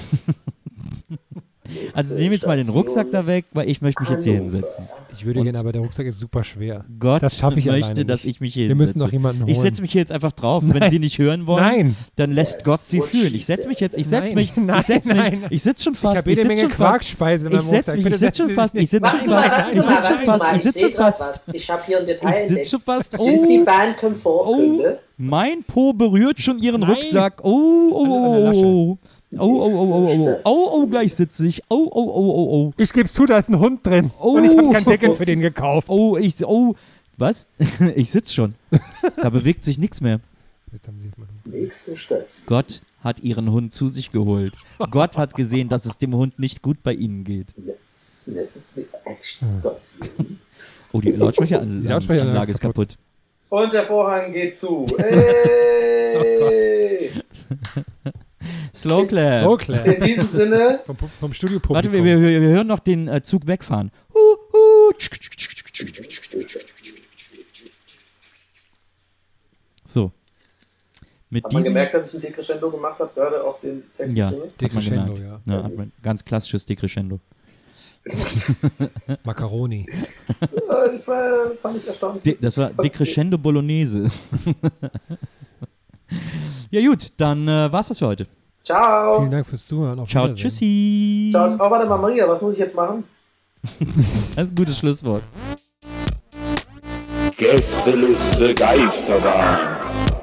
Also nehmen jetzt mal den Rucksack da weg, weil ich möchte mich jetzt hier hinsetzen. Ich würde gerne, aber der Rucksack ist super schwer. Gott Das schaffe ich alleine möchte, dass nicht. ich mich hier Wir müssen hinsetze. noch jemanden holen. Ich setze mich hier jetzt einfach drauf. Wenn Nein. Sie nicht hören wollen, Nein. dann lässt Gott Sie fühlen. Ich setze mich jetzt, ich setze Nein. mich, Nein, ich setze nein. mich, ich sitze schon fast, Ich habe jede sitz Menge schon fast. Quarkspeise in Ich meinem setze Rucksack. mich, Bitte ich sitze schon setzen Sie fast, sich ich sitze schon Warten Sie mal, fast, warten Sie ich mal, sitze schon warten Sie fast, mal, ich sitze schon sehe grad fast. was. Ich habe hier ein Detail Ich sitze entdeckt. schon fast. Sind Sie Oh, Bahnkomfortkunde? mein Po berührt schon Ihren Nein. Rucksack. Alles an der Oh, gleich sitze ich. Oh. Ich gebe zu, da ist ein Hund drin. Und ich habe kein Deckel für den gekauft. Was? Ich sitze schon. Da bewegt sich nichts mehr. Jetzt haben Sie mal- Nächste Station. Gott hat ihren Hund zu sich geholt. Gott hat gesehen, dass es dem Hund nicht gut bei ihnen geht. Action. Gott's Willen. Oh, die Lautsprecheranlage ist kaputt. Und der Vorhang geht zu. Hey! Slow clap. Okay. In diesem Sinne, Vom Studiopublikum. Warte, wir hören noch den Zug wegfahren. So. Mit hat man diesem, gemerkt, dass ich ein Decrescendo gemacht habe, gerade auf den sexy ja, Stimme? hat man Decrescendo, gemerkt. ja. Ja, hat man, ganz klassisches Decrescendo. Macaroni. Das fand ich erstaunlich. Das war Decrescendo Bolognese. Ja gut, dann war's das für heute. Ciao. Ciao. Vielen Dank fürs Zuhören. Auf Ciao, Wiedersehen. tschüssi. Ciao. Oh, warte mal, Maria, was muss ich jetzt machen? Das ist ein gutes Schlusswort. Gästeliste Geisterbahn.